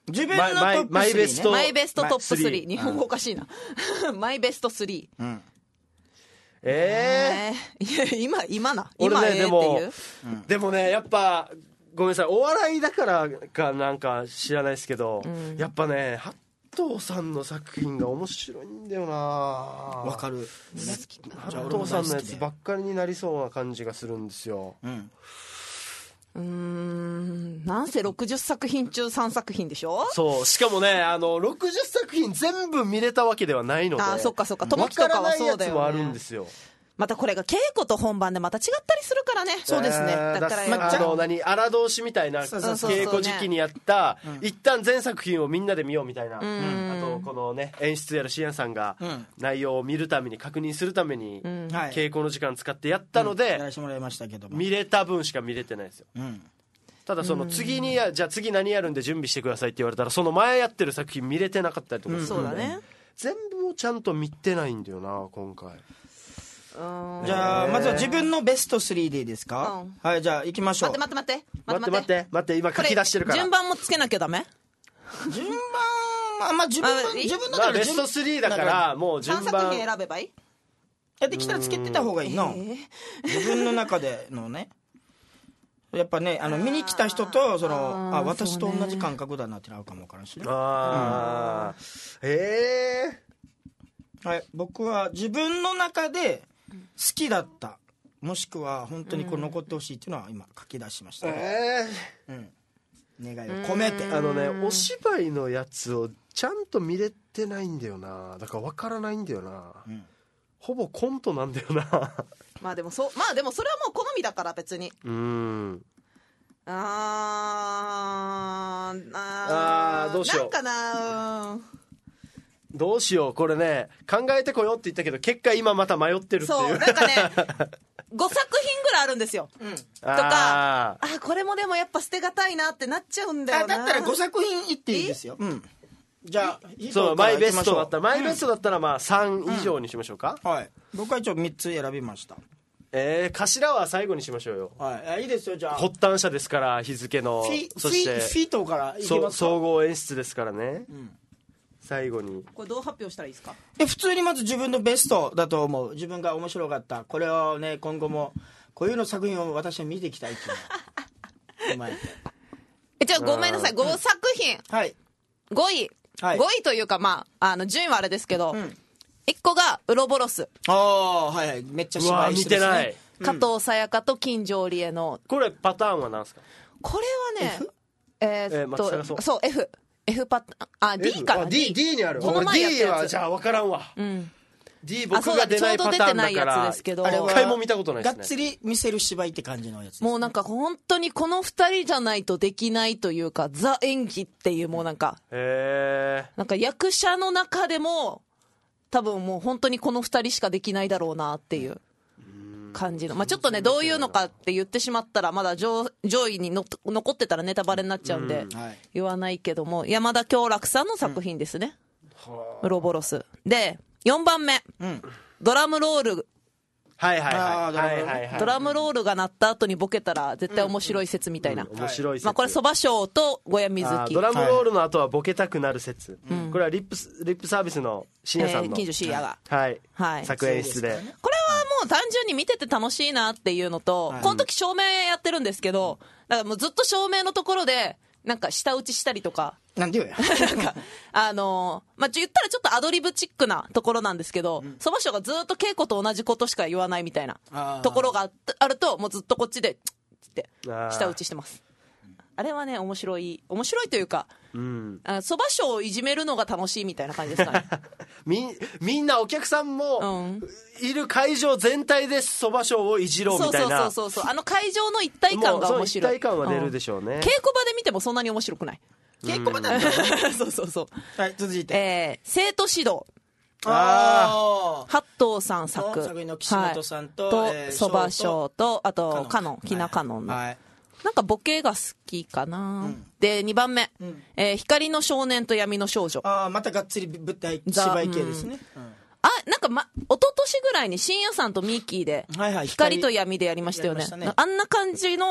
自分のトップスリー、ね、 マイベストマイベストトップスリー、日本語おかしいなマイベストスリー、うん、 えー、いや今今な今ね、 えーっていう、 うん、でもねやっぱごめんなさいお笑いだからかなんか知らないですけど、うん、やっぱね八藤さんの作品が面白いんだよな。 わかる。 八藤さんのやつばっかりになりそうな感じがするんですよ。うんうーんなんせろくじゅっさく品中さんさく品でしょ。 そうしかもねあのろくじゅっさく品全部見れたわけではないので、 あそっかそっか友樹とかはそうだよね。 分からないやつもあるんですよ。 またこれが稽古と本番でまた違ったりするからね。 そうですね。 だからまあの何荒通しみたいな稽古時期にやった一旦全作品をみんなで見ようみたいな、あとこのね演出やるシアンさんが内容を見るために確認するために稽古の時間使ってやったので見れた分しか見れてないですよ。ただその次にやじゃあ次何やるんで準備してくださいって言われたらその前やってる作品見れてなかったりとかするんで、全部をちゃんと見てないんだよな今回。 じゃあまずは自分のベストスリーでいいですか、うん、はいじゃあ行きましょう。 待って待って待って待って待って待って今書き出してるから順番もつけなきゃダメ。 順番まあ、まあ、自分の自分のだから、 まあ、ベストスリーだからもう順番さんさく品選べばいい。 やってきたらつけてた方がいいの、えー、自分の中でのねやっぱねあの見に来た人とそのああ私と同じ感覚だなってなるかもわからんしね。ああ、 うん、ええー、はい僕は自分の中で好きだったもしくは本当にこれ残ってほしいっていうのは今書き出しました、ねえーうん、願いを込めてあのねお芝居のやつをちゃんと見れてないんだよな。だから分からないんだよな、うん、ほぼコントなんだよなまあでもそまあでもそれはもう好みだから別にうんあーあーどうしようなんかなどうしようこれね考えてこようって言ったけど結果今また迷ってるっていう。 そうなんかねごさく品ぐらいあるんですよ、うん、とかあこれもでもやっぱ捨てがたいなってなっちゃうんだよな。 だったらごさく品いっていいですよ、うん、じゃあそうマイベストだったらマイベストだったらまあさん以上にしましょうか、 うんうん、はい僕は一応みっつ選びました。 えー、頭は最後にしましょうよ。 はい、いいですよじゃあ。 発端者ですから日付のフィそしてフィートからいきますか。 総合演出ですからね、うん、最後にこれどう発表したらいいですか。 え普通にまず自分のベストだと思う自分が面白かったこれをね今後もこういうの作品を私は見ていきたいっていうのえじゃあごめんなさいごさく品、うん、はいごい、はい、ごいというかまああの順位はあれですけど、うんいっこがウロボロス。 ああはいはいめっちゃ芝居してる、ね、 見てない、 うん、加藤沙耶香と金城理恵のこれパターンは何ですか。 これはね F? えー、っと、えー、そうそう F F パターンあ D かな D, D にある。 この前やったやつ D はじゃあ分からんわ、うん、D 僕が出ないパターンだから一回も見たことないですね。 がっつり見せる芝居って感じのやつです、ね、 もうなんか本当にこのふたりじゃないとできないというかザ演技っていうもうなんかへなんか役者の中でも多分もう本当にこのふたりしかできないだろうなっていう感じの、まあ、ちょっとねどういうのかって言ってしまったらまだ 上, 上位にの残ってたらネタバレになっちゃうんで言わないけども山田京楽さんの作品ですね、うん、ウロボロスでよんばんめ、うん、ドラムロールはいはいはいはいはいドラムロールが鳴った後にボケたら絶対面白い説みたいな、 うんうん、面白い説、 まあ、これそば賞と小谷瑞希ドラムロールの後はボケたくなる説、はい、これはリップリップサービスの深夜さんの、 えー、金城深夜が、 はいはい、作演出で、 これはもう単純に見てて楽しいなっていうのと、はい、この時照明やってるんですけどだからもうずっと照明のところでなんか舌打ちしたりとかなんでよやなんかあのー、まあ言ったらちょっとアドリブチックなところなんですけどそば師匠がずっと稽古と同じことしか言わないみたいなところがあるともうずっとこっちでチッって舌打ちしてます。あれはね面白い面白いというかそば師匠をいじめるのが楽しいみたいな感じですかねみ, みんなお客さんもいる会場全体でそば師匠をいじろうみたいな、 そうそうそうそうあの会場の一体感が面白い。 一体感は出るでしょうね、うん、 稽古場で見てもそんなに面白くない。 稽古場だったらそうそうそうはい続いて、 えー、生徒指導あ八藤さん作作品の岸本さんとそば師匠とあとカノンキナカノンの、はいはいなんかボケが好きかな、うん、でにばんめ、うんえー、光の少年と闇の少女。 ああまたがっつり舞台芝居系ですね、うんうん、 あなんか、ま、一昨年ぐらいに深夜さんとミッキーで光と闇でやりましたよね、ね、あんな感じの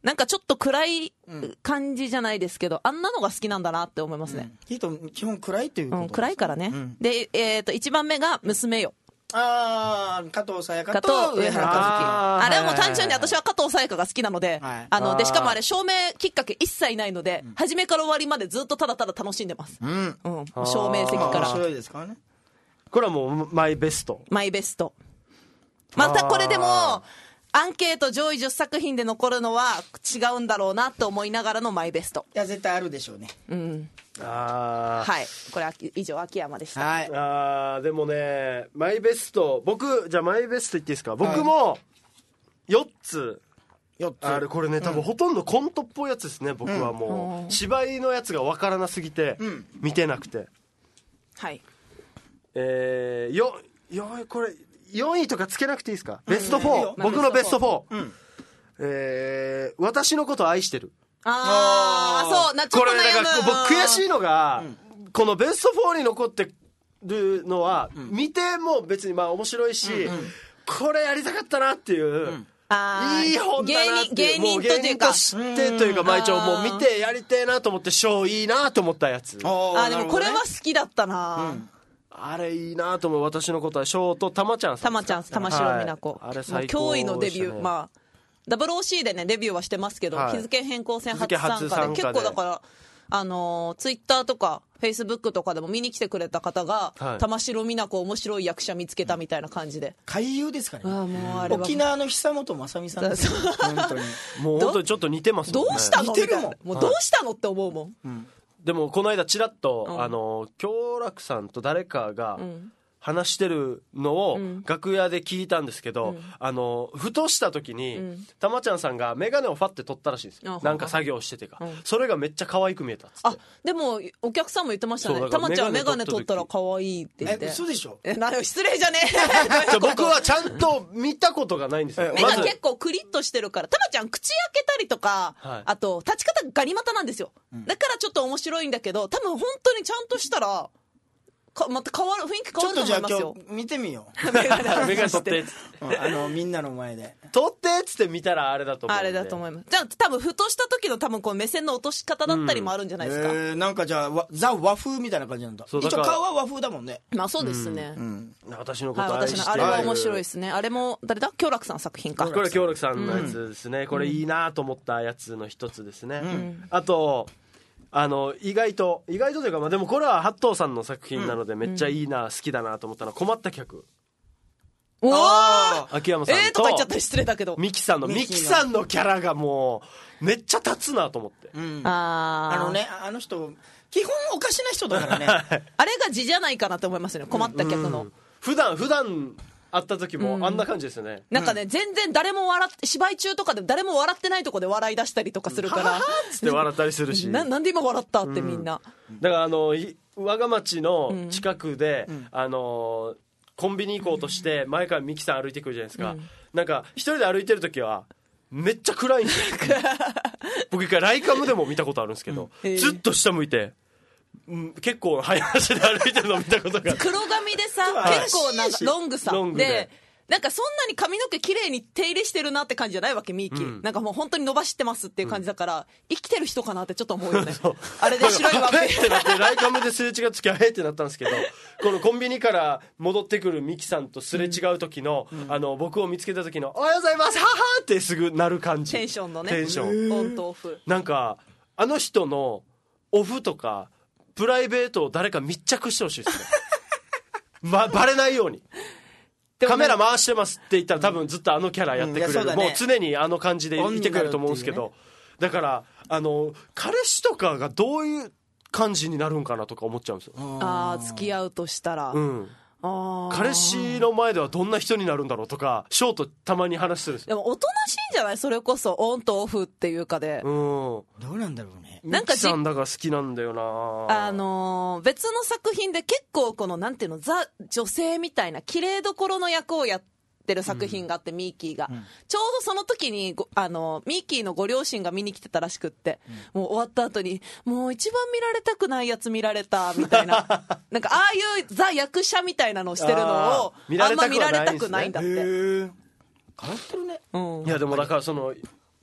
なんかちょっと暗い感じじゃないですけど、あんなのが好きなんだなって思いますね。 ヒート基本暗いっていうことですか、 うん、暗いからね。うん、で、えっ、ー、といちばんめが娘よ。 ああ、加藤沙耶香と上原和樹。あ, あれはもう単純に私は加藤沙耶香が好きなので、はい、あのでしかもあれ照明きっかけ一切ないので、うん、初めから終わりまでずっとただただ楽しんでます。うん、うん、照明席から。面白いですからね。 これはもうマイベスト。 マイベスト。またこれでもアンケート上位じゅっさく品で残るのは違うんだろうなと思いながらのマイベスト。 いや絶対あるでしょうね。 うん。 あはい、これ以上秋山でした。 はい、あでもねマイベスト、僕じゃあマイベスト言っていいですか。僕もよっつある。これね多分ほとんどコントっぽいやつですね。僕はもう、うん、芝居のやつが分からなすぎて、うん、見てなくて。 はい。 えー、よよこれよんいとかつけなくていいですか。ベストフォー、うん、僕のベストフォー、うん、えー、私のこと愛してる。 ああ、そうな、ちょっと悩む。これだから僕悔しいのが、うん、このベストフォーに残ってるのは、うん、見ても別にまあ面白いし、うんうん、これやりたかったなっていう、うん、あいい本だなっていう、 芸人というかもう芸人としてというか、まあ一応もう見てやりてえなと思ってショーいいなと思ったやつ。 ああでもこれは好きだったな、うん、 あれいいなと思う。私のことはショーとたまちゃんさん、 たまちゃん、玉城美奈子、はい、 あれ最高でしたね。 驚異のデビュー、まあダブルオーシー でねデビューはしてますけど、はい、日付変更線初参加で結構だからあのツイッターとかフェイスブックとかでも見に来てくれた方が、はい、玉城美奈子面白い役者見つけたみたいな感じで、 俳優ですかね。 あもうあれは沖縄の久本雅美さんです。本当にもう本当にちょっと似てますもんね。 どうしたの似てるもん。 もうどうしたのって思うもん、 うん、でもこの間ちらっと、うん、あの京楽さんと誰かが、うん話してるのを楽屋で聞いたんですけど、うん、あのふとした時に、うん、たまちゃんさんが眼鏡をファって取ったらしいんですよ、うん、なんか作業しててか、うん、それがめっちゃ可愛く見えたっつって。 あでもお客さんも言ってましたね。たまちゃん眼鏡取ったら可愛いって言って。 え嘘でしょ。 えな失礼じゃねえ僕はちゃんと見たことがないんですよ。 目が結構クリッとしてるから、たまちゃん口開けたりとか、はい、あと立ち方ガニ股なんですよ、うん、だからちょっと面白いんだけど、多分本当にちゃんとしたらかまた変わる、雰囲気変わると思いますよ。 ちょっとじゃあ今日見てみよう。 メガネ取ってあのみんなの前で取ってっつって見たらあれだと思う。 あれだと思います。じゃあ多分ふとした時の多分こう目線の落とし方だったりもあるんじゃないですか、 うんえー、なんかじゃあザ和風みたいな感じなんだ。一応顔は和風だもんね。 まあそうですね、 うんうん、私のこと愛してる、 はい、私のあれは面白いですね。あれも誰だ、京楽さん作品か。 これ京楽さんのやつですね、うん、これいいなと思ったやつの一つですね、うん、あとあの意外と意外とというか、まあ、でもこれは八藤さんの作品なのでめっちゃいいな、うん、好きだなと思ったのは困った客。 おー秋山さんとえーとか言っちゃったら失礼だけど、 ミキさんのミキさんのキャラがもうめっちゃ立つなと思って、 うん、ああのねあの人基本おかしな人だからねあれが字じゃないかなと思いますね、困った客の、うん、 普段普段会った時もあんな感じですよね、うん、 なんかね、うん、全然誰も笑って芝居中とかで誰も笑ってないとこで笑い出したりとかするから、うん、ははーっつって笑ったりするしな, なんで今笑ったってみんな、 うん、だからあの我が町の近くで、うん、あのコンビニ行こうとして前からミキさん歩いてくるじゃないですか、うん、なんか一人で歩いてる時はめっちゃ暗いんですよ僕一回ライカムでも見たことあるんですけど、うん、ずっと下向いてうん、結構早足で歩いてるのを見たことが黒髪でさ結構なロングさロング で, でなんかそんなに髪の毛綺麗に手入れしてるなって感じじゃないわけミーキ、うん、なんかもう本当に伸ばしてますっていう感じだから、うん、生きてる人かなってちょっと思うよねあれで白いわけってなってライカムですれ違う時はへってなったんですけどこのコンビニから戻ってくるミキさんとすれ違う時の、うん、あの僕を見つけた時のおはようございますははってすぐなる感じ、 テンションのね、 テンションオンとオフ、 なんかあの人のオフとかプライベートを誰か密着してほしいですね、ま、バレないようにカメラ回してますって言ったら多分ずっとあのキャラやってくれる、うんね、もう常にあの感じでいてくれると思うんですけど、ね、だからあの彼氏とかがどういう感じになるんかなとか思っちゃうんですよ。 ああ付き合うとしたら、 うんあ彼氏の前ではどんな人になるんだろうとかショーとたまに話するんですよ。 でもおとなしいんじゃない、それこそオンとオフっていうかで、 うん、 どうなんだろうね。 なんかミキさんだから好きなんだよな。 あのー、別の作品で結構このなんていうのザ女性みたいな綺麗どころの役をやってる作品があって、うん、ミーキーが、うん、ちょうどその時にあのミーキーのご両親が見に来てたらしくって、うん、もう終わった後にもう一番見られたくないやつ見られたみたいななんかああいうザ役者みたいなのをしてるのを あ, あんま見られたくないんだって。へー変わってるね、 うん、 いやでもだからその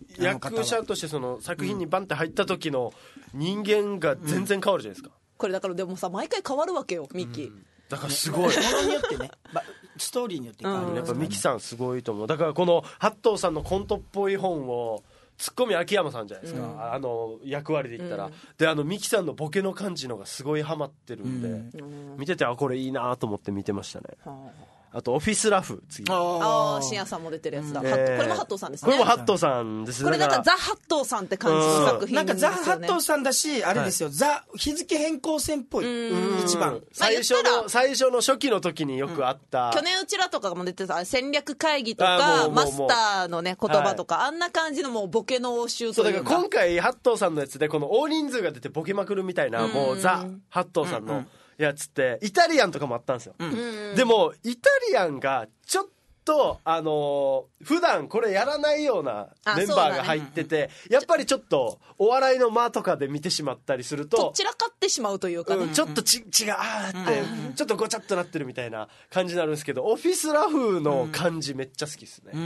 役者としてその作品にバンって入った時の人間が全然変わるじゃないですか、うん、 これだからでもさ毎回変わるわけよミキ、うん、 だからすごいものによってねストーリーによって変わる、うん、 やっぱミキさんすごいと思う。だからこの八頭さんのコントっぽい本をツッコミ秋山さんじゃないですか、うん、あの役割で言ったら、うん、であのミキさんのボケの感じのがすごいハマってるんで、うん、見ててあこれいいなと思って見てましたね、うん、あとオフィスラフ次ああ深夜さんも出てるやつだ、うん、これも八頭さんですね。 これも八頭さんですね。 これなんかザ・八頭さんって感じの作品ですよね。 なんかザ・八頭さんだしあれですよ、はい、ザ日付変更線っぽい一番最初の最初の初期の時によくあった、 うん、去年うちらとかも出てた戦略会議とかマスターのね言葉とか、はい、あんな感じのもうボケの応酬というか。そうだから今回八頭さんのやつでこの大人数が出てボケまくるみたいな、うん、もうザ・八頭さんの、うんうんやつってイタリアンとかもあったんですよ、うん、でもイタリアンがちょっとあのー、普段これやらないようなメンバーが入ってて、ね、やっぱりちょっとお笑いの間とかで見てしまったりするとどちらかってしまうというか、ねうん、ちょっとち違うあーって、うん、ちょっとごちゃっとなってるみたいな感じになるんですけどオフィスラフの感じめっちゃ好きですね。一、うん、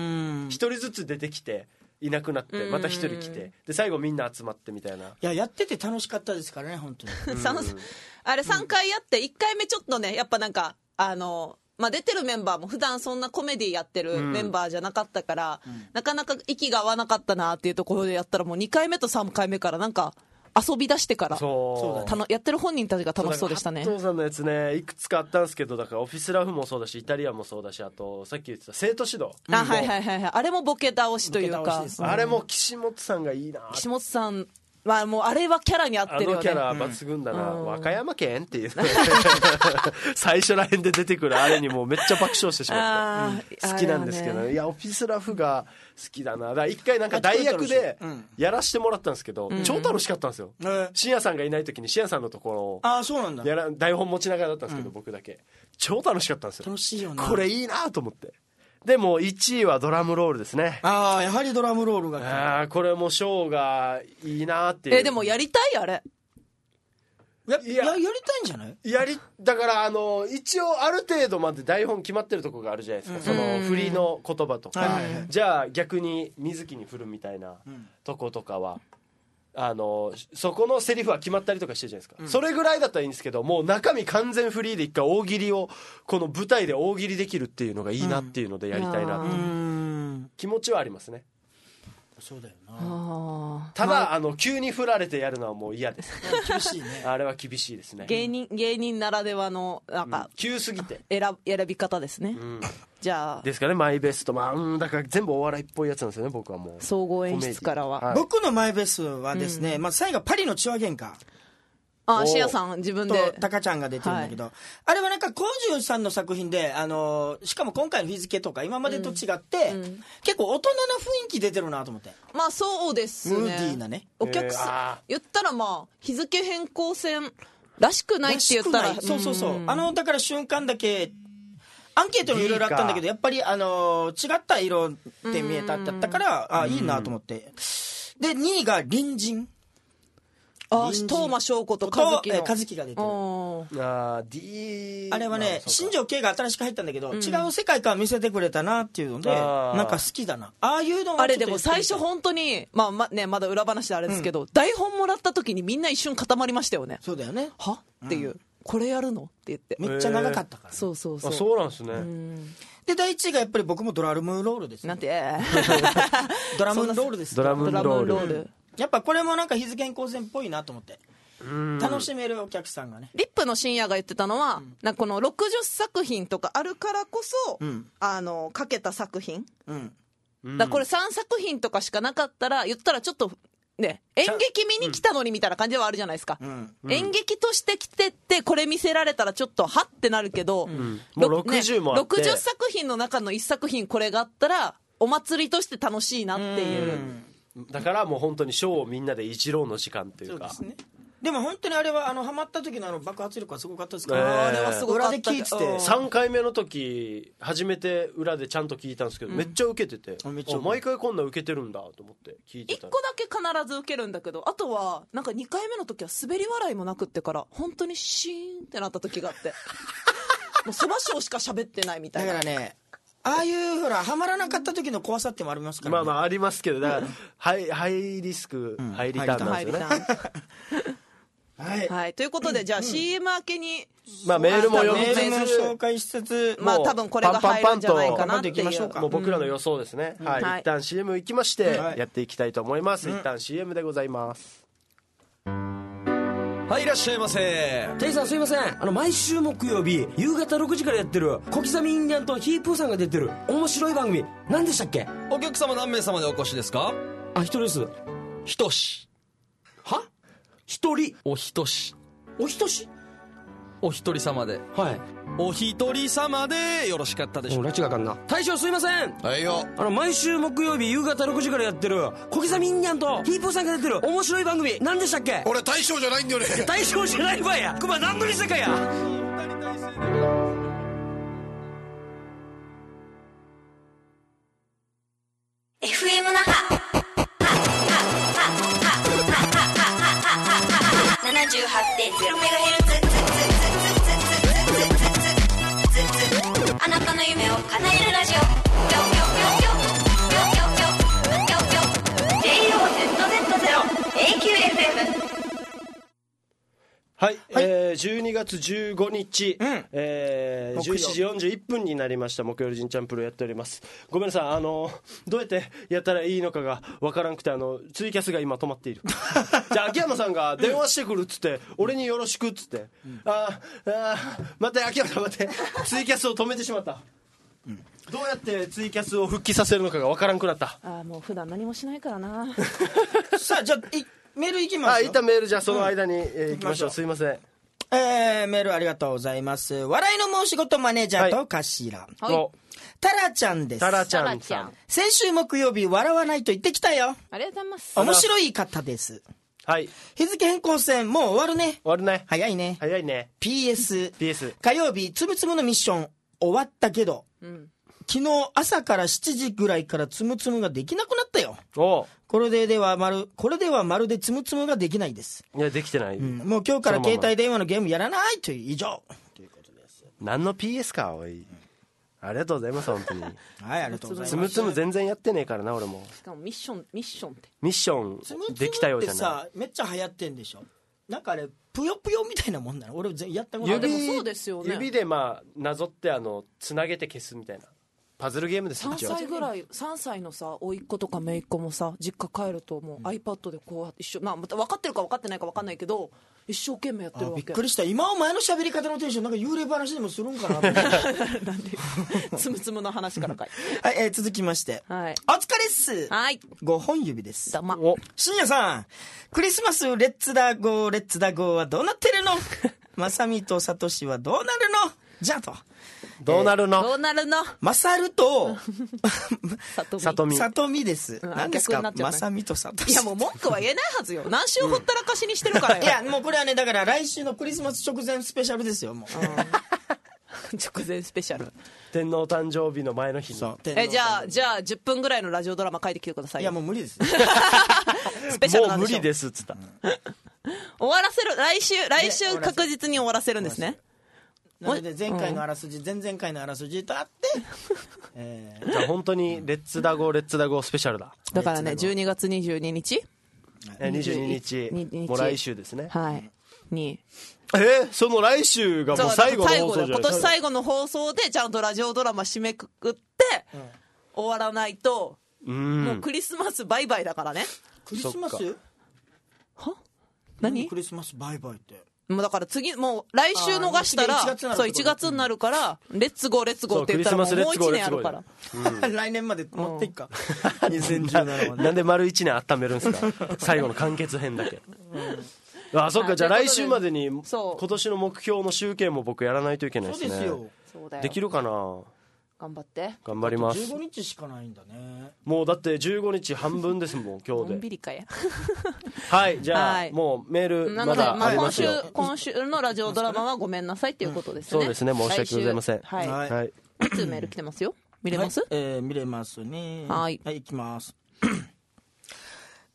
人ずつ出てきていなくなってまた一人来てで最後みんな集まってみたいな。いややってて楽しかったですからね本当にあれさんかいやっていっかいめちょっとねやっぱなんかあのまあ、出てるメンバーも普段そんなコメディやってるメンバーじゃなかったから、うん、なかなか息が合わなかったなっていうところでやったらもうにかいめとさんかいめからなんか遊び出してからそうそうやってる本人たちが楽しそうでしたね。 八頭さんのやつねいくつかあったんですけどだからオフィスラフもそうだしイタリアンもそうだしあとさっき言ってた生徒指導、 うん、あはいはいはいはいあれもボケ倒しというか、 ね、あれも岸本さんがいいな。 岸本さんまあ、もうあれはキャラに合ってるよね。 あのキャラ抜群だな、うん、和歌山県っていう最初ら辺で出てくるあれにもうめっちゃ爆笑してしまって、うん、好きなんですけど、ね、いやオフィスラフが好きだな。だから一回なんか代役でやらしてもらったんですけど、うん、超楽しかったんですよ、うん、深夜さんがいない時に深夜さんのところをあそうなんだやら台本持ちながらだったんですけど、うん、僕だけ超楽しかったんですよ。 楽しいよねこれいいなと思って。でもいちいはドラムロールですね。 ああやはりドラムロールがあこれもショーがいいなっていう。 えでもやりたいあれや, いや, や, やりたいんじゃないやりだからあの一応ある程度まで台本決まってるとこがあるじゃないですか、うん、その振りの言葉とか、はいはいはい、じゃあ逆に水木に振るみたいなとことかは、うん、あのそこのセリフは決まったりとかしてるじゃないですか、うん、それぐらいだったらいいんですけどもう中身完全フリーで一回大喜利をこの舞台で大喜利できるっていうのがいいなっていうのでやりたいなっていう、うん、気持ちはありますね。 そうだよな。 ただ、まあ、あの急に振られてやるのはもう嫌です。 厳しいね。 あれは厳しいですね。 芸人芸人ならではのなんか、うん、 急すぎて選選び方ですね。うん、じゃあですかねマイベストまあ、うん、だから全部お笑いっぽいやつなんですよね僕はもう。 総合演出からは、 はい、僕のマイベストはですね、うん、まあ最後パリの血は喧嘩。 あシアさん自分でとタカちゃんが出てるんだけど、はい、あれはなんかコージュンさんの作品で、あのー、しかも今回の日付とか今までと違って、うんうん、結構大人の雰囲気出てるなと思って。 まあそうですね。 ムーディーなねお客さん言ったらまあ日付変更線らしくないって言ったらそうそうそう、うん、あのだから瞬間だけアンケートにいろいろあったんだけどやっぱり、あのー、違った色って見えたってあったから、あいいなと思って。でにいが隣人。 あ東間翔子と和樹の和樹が出てる。 あ D あれはね新庄慶が新しく入ったんだけど、うん、違う世界観見せてくれたなっていうのでなんか好きだなああいうのが。 あれでも最初本当にまあまねまだ裏話であれですけど、うん、台本もらった時にみんな一瞬固まりましたよね。 そうだよねはっていう、うん、これやるのって言ってめっちゃ長かったから、ね、 そうそうそうあそうなんですね。うんで第一位がやっぱり僕もドラムロールです、ね、 なんてドラムロールですドラムロールやっぱこれもなんか日付変更線っぽいなと思って楽しめるお客さんがね。 リップの深夜が言ってたのは、うん、なんかこのろくじゅっさく品とかあるからこそ、うん、あのかけた作品、うん、だからこれさんさく品とかしかなかったら言ったらちょっとね演劇見に来たのにみたいな感じではあるじゃないですか、うんうん、演劇として来てってこれ見せられたらちょっとはってなるけど、うん、 もうろくじゅうもあって、ね、ろくじゅっさく品の中のいっさく品これがあったらお祭りとして楽しいなっていう、 うん、だからもう本当にショーをみんなで一郎の時間っていうか。 そうですね。でも本当にあれはあのハマった時のあの爆発力はすごかったですから、 えー、 あれはすごかった。裏で聞いててさんかいめの時初めて裏でちゃんと聞いたんですけど、うん、めっちゃ受けてて毎回こんな受けてるんだと思って聞いてた。 いっこだけ必ず受けるんだけどあとはなんかにかいめの時は滑り笑いもなくってから本当にシーンってなった時があってもうそばショーしか喋ってないみたいな。 だからねああいうほらはまらなかった時の怖さってもありますからね。 まあまあありますけど、だからハイ、ハイリスク、うん、ハイリターンなんですよね。 はい、はい、ということでじゃあ シーエム 明けに、 まあ、メールも読みつつメールも紹介しつつ、 まあ多分これが入るんじゃないかなっていう、 もう僕らの予想ですね、うん、はい、はい、一旦 シーエム 行きましてやっていきたいと思います、うん、一旦 シーエム でございます。 はい、いらっしゃいませ。 テイさんすいません、あの毎週木曜日夕方ろくじからやってる小刻みインディアンとヒープーさんが出てる面白い番組何でしたっけ？ お客様何名様でお越しですか？ あ、一人です。 ひとし。 は？一人？ おひとし。 おひとし？ お一人様で。 はい。 お一人様でよろしかったでしょう。 拉致がかんな。大将すいません。 はいよ。 あの毎週木曜日夕方ろくじからやってる小刻みインディアンとヒープーさんが出てる面白い番組何でしたっけ？ 俺大将じゃないんだよね。 大将じゃないわや。くま何の店かや。 エフエム 那覇ななじゅうはちてんゼロメガヘルツ、あなたの夢を叶えるラジオ、ジェイオーゼットゼットゼロ エーキューエフエム。 はい、はい、えー、じゅうにがつじゅうごにち、うん、えー、じゅうしちじよんじゅういっぷんになりました木曜日ジンチャンプルやっております。ごめんなさい、あのどうやってやったらいいのかがわからんくて、あのツイキャスが今止まっているじゃあ秋山さんが電話してくるっつって俺によろしくっつって、うん、ああ待って秋山さん待ってツイキャスを止めてしまった、うん、どうやってツイキャスを復帰させるのかがわからんくなった。 あ、もう普段何もしないからなさあじゃあメールいきますよ。 あ、一旦メールじゃあその間に、うん、えー、いきましょう。すいません。 えー、メールありがとうございます。笑いの申し事マネージャーと頭、はい、タラちゃんです。 タラちゃんさん、 先週木曜日笑わないと言ってきたよ。 ありがとうございます。 面白い方です。 はい。 日付変更線もう終わるね。 終わるね。 早いね。 早いね。 ピーエスピーエス火曜日つむつむのミッション終わったけど、うん、昨日朝からしちじぐらいからつむつむができなくなったよ。 おこれでではまるこれではまるでつむつむができないです。 いやできてない、 うん、もう今日から携帯電話のゲームやらないという以上ということです。 何の ピーエス かおい、うん、ありがとうございます本当にはい、 ありがとうございます。 つむつむ全然やってねえからな俺も。 しかもミッションミッションってミッションできたようじゃない。 つむつむってさめっちゃ流行ってんでしょ。なんかあれぷよぷよみたいなもんなの。俺やったことない。 でもそうですよね。 指でまあなぞってあのつなげて消すみたいなパズルゲームです。 さんさいぐらいさんさいのさ甥っ子とか姪っ子もさ実家帰るともう iPad でこう一緒、まあ、分かってるか分かってないか分かんないけど一生懸命やってるわけ。 びっくりした。今お前の喋り方のテンションなんか幽霊話でもするんかななんでつむつむの話からかいはい、えー、続きまして、はい、お疲れっす。 はいごほん指です。 どうも。 深夜さんクリスマスレッツダゴーレッツダゴーはどうなってるのまさみとさとしはどうなるのじゃあとどうなるの、 えー、どうなるのまさるとさとみさとみです、 うん、 何ですかまさみとさとし。 いやもう文句は言えないはずよ。何週ほったらかしにしてるからよ、 うん、いやもうこれはねだから来週のクリスマス直前スペシャルですよもう直前スペシャル天皇誕生日の前の日に。 えじゃあじゃあじゅっぷんぐらいのラジオドラマ書いてきてください。 いやもう無理ですスペシャルなんでしょ。 もう無理ですっつった、うん、 終わらせる来週来週確実に終わらせるんですね。 なので前回のあらすじ、うん、前々回のあらすじとあって、 えー、じゃあ本当にレッツダゴーレッツダゴースペシャルだ。 だからねじゅうにがつにじゅうににちにじゅうににちもう来週ですね。 はいにえー、その来週がもう最後の放送じゃないですか。 今年最後の放送でちゃんとラジオドラマ締めくくって、うん、終わらないとうんもうクリスマスバイバイだからね。 クリスマスは何クリスマスバイバイってもうだから次もう来週逃したらそういちがつになるからレッツゴーレッツゴーって言ったらもうもういちねんあるから、 うん、来年まで持っていっか、うん、にせんじゅうなななんで丸いちねん温めるんですか最後の完結編だけ、うん、あそっかじゃあ来週までに今年の目標の集計も僕やらないといけないですね。 そうですよ。 そうだよ。 できるかな。 頑張って頑張ります。 じゅうごにちしかないんだね。 もうだってじゅうごにち半分ですもん今日で。 のんびりかやはいじゃあ、はい、もうメールまだありますよ。 まあ、今週今週のラジオドラマはごめんなさいっていうことですね、 うん、そうですね申し訳ございません。 はい、はいはい、いつメール来てますよ見れます、はい、 えー、見れますね。 はい、 はい、いきます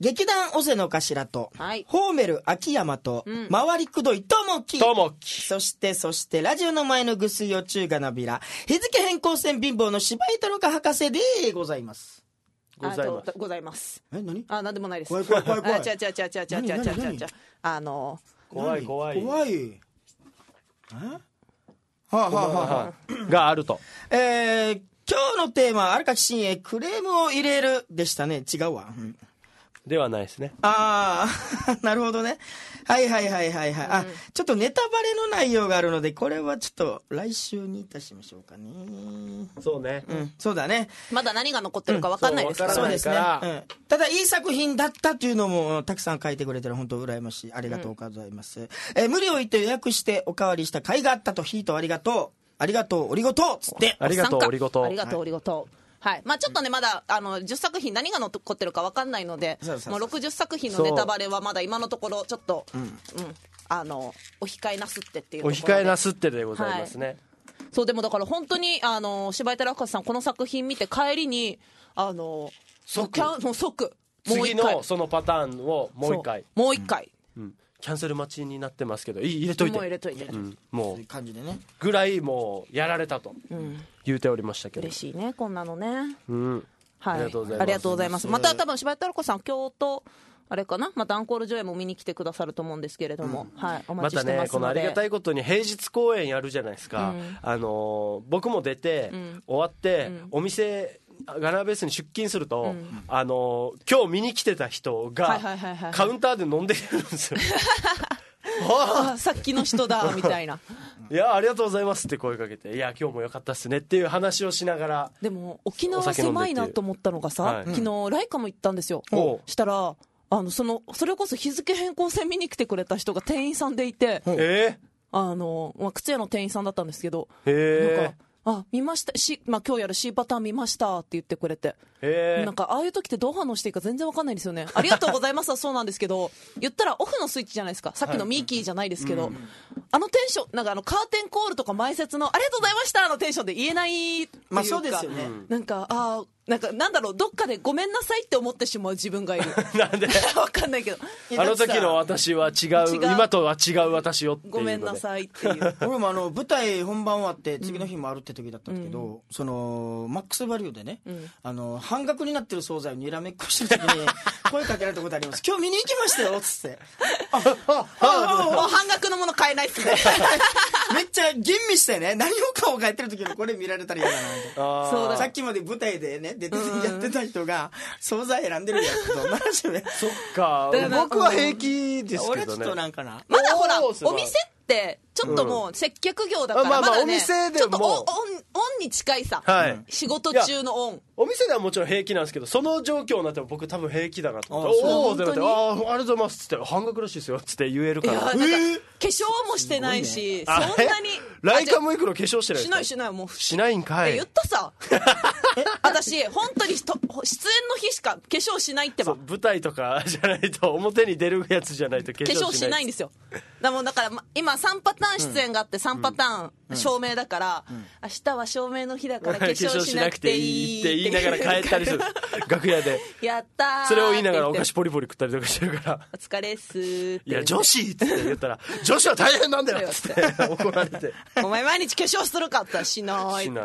劇団オセの頭と、 はい、 ホーメル秋山と、うん、回りくどいともきともき、 そしてそしてラジオの前のぐすいお中がなびら日付変更線貧乏の芝居太郎か博士でございます。 ございます。ございます。 え、何？ あ、なんでもないです。 怖い怖い怖い怖い。 あ、ちゃちゃちゃちゃちゃちゃちゃちゃちゃ。あの怖い怖い怖い。え？はあ、はあはあ、があると。 えー、今日のテーマは、あるかき新へクレームを入れるでしたね。違うわ。うん、 ではないですね。 ああ、なるほどね。はいはいはいはいはい。うん、あ、ちょっとネタバレの内容があるので、これはちょっと来週にいたしましょうかね。 そうね。 うん、そうだね。 まだ何が残ってるか分かんないですから、 うん、そうですね。うん、ただ、いい作品だったっていうのも、たくさん書いてくれてる、本当羨ましい。ありがとうございます。うん、えー、無理を言って予約しておかわりした甲斐があったと、ヒートありがとう。ありがとう、おりごとつって。 ありがとう、おりごと。 ありがとう、おりごと。はい、まあ、ちょっとね、まだあのじゅっさく品何が残ってるか分かんないので、もうろくじゅっさく品のネタバレはまだ今のところちょっと、うんうん、あのお控えなすってっていうところで、 お控えなすってでございますね。はい、 そうでもだから本当にあの柴井太郎さんこの作品見て帰りにあの即もう即次のそのパターンをもう一回もう一回、 うんうん、キャンセル待ちになってますけど入れといてもう入れといて、 うん、もう感じでねぐらいもうやられたと言うておりましたけど、 嬉しいねこんなのね、 うん、 はい、ありがとうございます。ありがとうございます。また多分柴井太郎さん京都あれかな、またアンコール上映も見に来てくださると思うんですけれども、うん、はい、お待ちしてますので。 またね、このありがたいことに平日公演やるじゃないですか、うん、あの僕も出て、うん、終わって、うん、お店ガナーベースに出勤すると、うん、あの今日見に来てた人がカウンターで飲んでるんですよあさっきの人だみたいないやありがとうございますって声かけて、いや今日も良かったっすねっていう話をしながら。 でも沖縄狭いなと思ったのがさ、はい、昨日ライカも行ったんですよ、うん、したらあの そのそれこそ日付変更線見に来てくれた人が店員さんでいて、 えー、 あのまあ、靴屋の店員さんだったんですけど、 えー、 なんかあ見ました、C、まあ、今日やる C パターン見ましたって言ってくれて、なんかああいう時ってどう反応していいか全然わかんないんですよね。ありがとうございますはそうなんですけど言ったらオフのスイッチじゃないですか、さっきのミーキーじゃないですけど、はい、あのテンションなんかあのカーテンコールとか前説のありがとうございましたのテンションで言えないっていうか、 まあそうですよね、 なんかあなんかなんだろうどっかでごめんなさいって思ってしまう自分がいるなんでわかんないけどあの時の私は違う、違う今とは違う私よっていうのでごめんなさいっていう俺もあの舞台本番終わって次の日もあるって時だったんですけど、うん、そのマックスバリューでね、うん、あの半額になってる惣菜をにらめっこしてる時に声かけられたことあります今日見に行きましたよっつってあああもう半額のもの買えないっすねめっちゃ吟味したよね、何を顔変えてる時のこれ見られたら嫌だなそうださっきまで舞台でね出てやってた人が惣菜選んでるやつと同じよねそっか僕は平気ですけどね、 俺ちょっとなんかなまだほらお店ってちょっともう接客業だから、うん、まあまあお店でもちょっとオン、オンに近いさ、はい、仕事中のオンお店ではもちろん平気なんですけど、その状況になっても僕多分平気だなと思って、おおってなって、ああありがとうございますっつって半額らしいですよっつって言えるから、いやなんか、 えー、化粧もしてないし、ね、そんなにライカム行くの化粧してないですか？ しないしないもうしないんかい。 言ったさ私本当にと出演の日しか化粧しないってば。 舞台とかじゃないと表に出るやつじゃないと化粧しない、 化粧しないんですよ。だもだから今さんパターン出演があってさんパターン照明だから、うんうん、明日は照明の日だから化粧しなくていいって言いながら帰ったりする楽屋でやったーそれを言いながらお菓子ポリポリ食ったりとかしてるからお疲れっすーっていや女子って言ったら女子は大変なんだよって怒られてお前毎日化粧するかって言ったらしないしない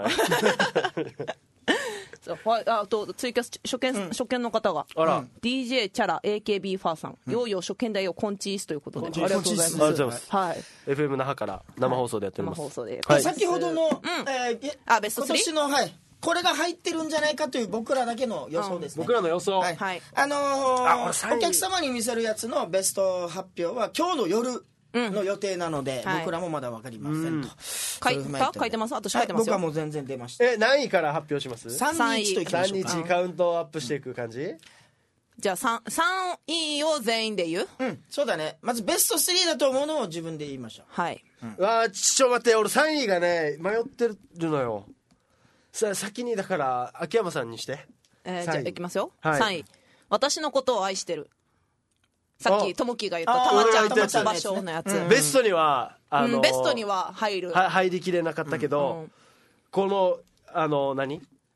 あとツイキャス初見、うん、初見の方があら、 うん、ディージェー チャラ エーケービー ファーさん、うん、ようよう初見だよコンチースということでありがとうございます。ありがとうございます、はい、 エフエム 那覇から生放送でやっております、 はい、生放送で、 はい、先ほどの、うんえー、 あベストスリー今年の、はい、これが入ってるんじゃないかという僕らだけの予想ですね、 うん、僕らの予想、 はいはい、あのー、お客様に見せるやつのベスト発表は今日の夜の予定なので、うん、僕らもまだ分かりませんと、うん、 書いた書いてます私書いてますよ、 はい、僕はもう全然出ました。 え何位から発表します？ さんにいちといきましょうか。 さんにいちカウントアップしていく感じ、うん、 じゃあ 3, さんいを全員で言う、 うん、そうだね。まずベストスリーだと思うのを自分で言いましょう。 はい、 うん、うわちょっと待って俺さんいがね迷ってるのよ。さ先にだから秋山さんにして、 えー、じゃあいきますよ、はい、さんい私のことを愛してる。さっきともきが言ったたまちゃんと松場所のやつ、 うん、ベストにはあのーうん、ベストには入るは入りきれなかったけど、うんうん、このあの何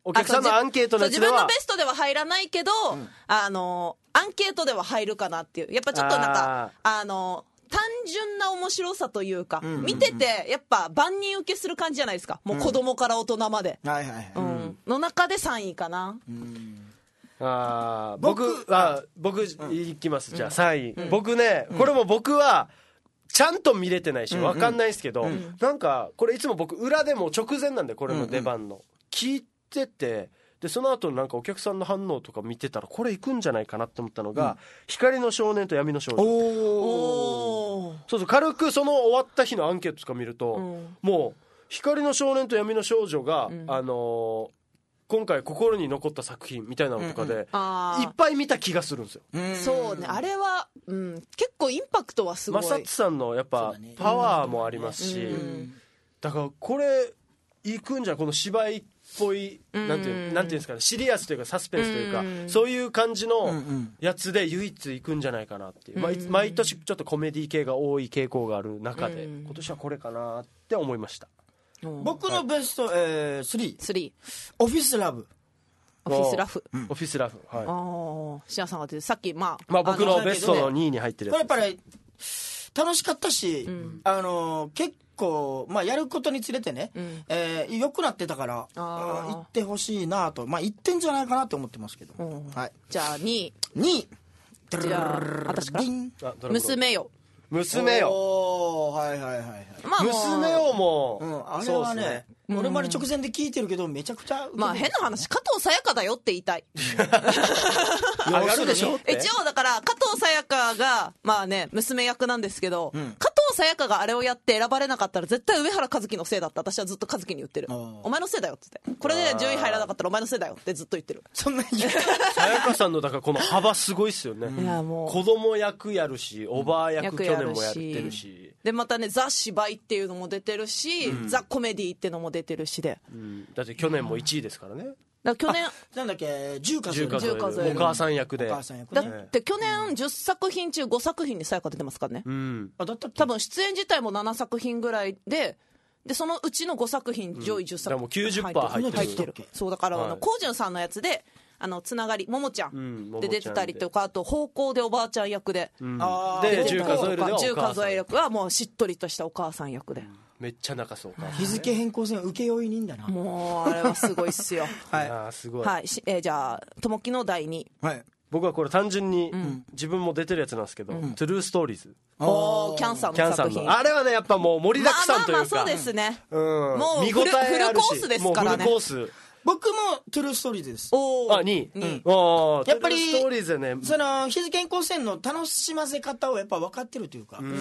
お客さんのアンケートのやつでは自分のベストでは入らないけど、うん、あのアンケートでは入るかなっていう。やっぱちょっとなんかああの単純な面白さというか、うんうんうん、見ててやっぱ万人受けする感じじゃないですか。もう子供から大人まで、うんはいはいはいうん、の中でさんいかな、うん、 あ僕あ僕いきます、うん、じゃあさんい、うん、僕ねこれも僕はちゃんと見れてないし分かんないですけど、うんうん、なんかこれいつも僕裏でも直前なんでこれの出番の、うんうん、聞いててでその後なんかお客さんの反応とか見てたらこれいくんじゃないかなって思ったのが、うん、光の少年と闇の少女。おそうそう軽くその終わった日のアンケートとか見ると、うん、もう光の少年と闇の少女が、うん、あのー、今回心に残った作品みたいなのとかで、うんうん、いっぱい見た気がするんですよ。 うんそうねあれは、うん、結構インパクトはすごい。 マサッツさんのやっぱパワーもありますし、うん、だからこれいくんじゃこの芝居っぽいなんていう、なんていうんですかねシリアスというかサスペンスというか、うん、そういう感じのやつで唯一いくんじゃないかなっていう、うん、毎, 毎年ちょっとコメディ系が多い傾向がある中で、うん、今年はこれかなって思いました。 うん、僕のベスト、えー、スリー、 スリーオフィスラブオフィスラフ、 うん、オフィスラフはいああシアさんが出てさっきまあ、 まあ、僕のベストのにいに入ってるやつ、 ね、これやっぱり楽しかったし、うん、あの結構、まあ、やることにつれてね、うんえー、良くなってたから行ってほしいなと、まあ、行ってんじゃないかなと思ってますけど、うんはい、じゃあにいにいじゃあ私から娘よ娘よおはいはいはい、はいまあ、娘よも、 うん、あれはね俺まで直前で聞いてるけどめちゃくちゃまあ変な話加藤さやかだよって言いたい上がるでしょ一応だから加藤さやかがまあね娘役なんですけど、うん、加藤さやかがあれをやって選ばれなかったら絶対上原和樹のせいだって私はずっと和樹に言ってる。お前のせいだよって言ってこれで順位入らなかったらお前のせいだよってずっと言ってる。 そんな言うさやかさんのだからこの幅すごいっすよね、うん、いやもう子供役やるしおばあ役去年もやってるしでまたねザ芝居っていうのも出てるし、うん、ザコメディっていうのも出てるしで、 うん、だって去年もいちいですからね。 だから去年なんだっけじゅう数えるお母さん役で、 お母さん役ね、だって去年じゅっさく品中ごさく品にさやか出てますからね、うん、あだったっけ多分出演自体もななさく品ぐらいででそのうちのごさく品上位じゅっさく品、 うん、だからもう きゅうじゅっパーセント 入ってるそうだからこうじゅんさんのやつであのつながりももちゃんで出てたりとか、うん、あと方向でおばあちゃん役で、うん、 でじゅう数えるではお母さんじゅう数え役はもうしっとりとしたお母さん役で、うんめっちゃ泣かそうか日付変更線請負人だなもうあれはすごいっすよはいあすごい、 はいえー、じゃあともきのだいにい、はい、 僕はこれ単純に、うん、自分も出てるやつなんですけど、うん、トゥルーストーリーズおキャンさんの作品あれはねやっぱもう盛りだくさんというか、まあまあまあそうですね、 うん、 もう見応えあるしフルコースですからねもうフルコース僕もトゥルーストーリーズですおあにい、うん、おやっぱりトゥルーストーリーズ、ね、 その日付変更線の楽しませ方をやっぱ分かってるというか、うん、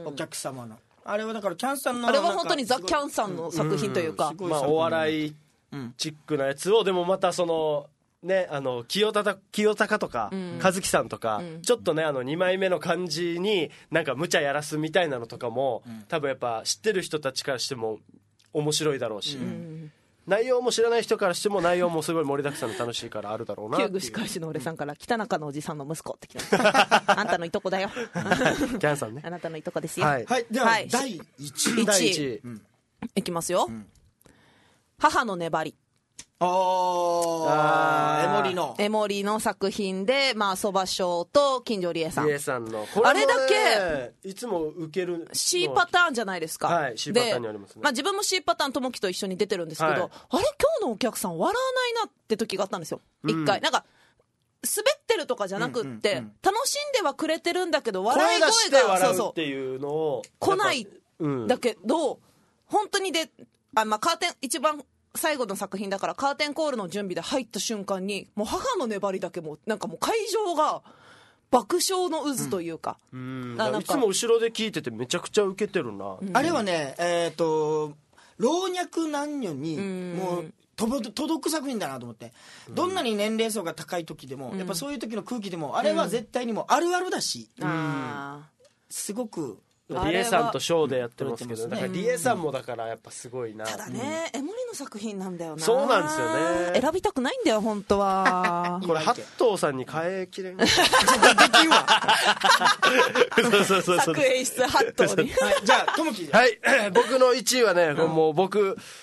お客様のあれはだからキャンさんのあれは本当にザ・キャンさんの作品というか、 うん、まあお笑いチックなやつをでもまたそのねあの清田清高とか、うん、和樹さんとか、うん、ちょっとねあのにまいめの感じになんか無茶やらすみたいなのとかも、うん、多分やっぱ知ってる人たちからしても面白いだろうし、うん内容も知らない人からしても内容もすごい盛りだくさんで楽しいからあるだろうなっていう。 旧具歯科医師の俺さんから北中のおじさんの息子って来てますあんたのいとこだよキャンさんねあなたのいとこですよはい、はい、では、はい、だいいちいだいいちい、うん、いきますよ、うん、母の粘りああエモリのエモリの作品でまあ蕎麦賞と金城理恵さん理恵さんのこれも、ね、あれだけいつも受ける C パターンじゃないですかはい C パターンにありますねまあ、自分も C パターンともきと一緒に出てるんですけど、はい、あれ今日のお客さん笑わないなって時があったんですよ一、うん、回なんか滑ってるとかじゃなくって、うんうんうん、楽しんではくれてるんだけど笑い声が声出して笑うっていうのを来ないんだけど、うん、本当にであ、まあ、カーテン一番最後の作品だからカーテンコールの準備で入った瞬間にもう母の粘りだけもなんかもう会場が爆笑の渦というか、うん、 なんかいつも後ろで聞いててめちゃくちゃウケてるな、 うん、あれはねえっ、ー、と老若男女にもう届く作品だなと思って、うん、どんなに年齢層が高い時でも、うん、やっぱそういう時の空気でもあれは絶対にもあるあるだし、うん、すごくリエさんとショーでやってますけど、だからリエさんもだからやっぱすごいな。 ただね、エモリの作品なんだよな。 そうなんですよね。 選びたくないんだよ本当は。 これ八頭さんに変えきれん。できるわ。 そうそうそうそう。 作演出八頭に。 はい、じゃあトモキ。 はい、僕のいちいはね、もう僕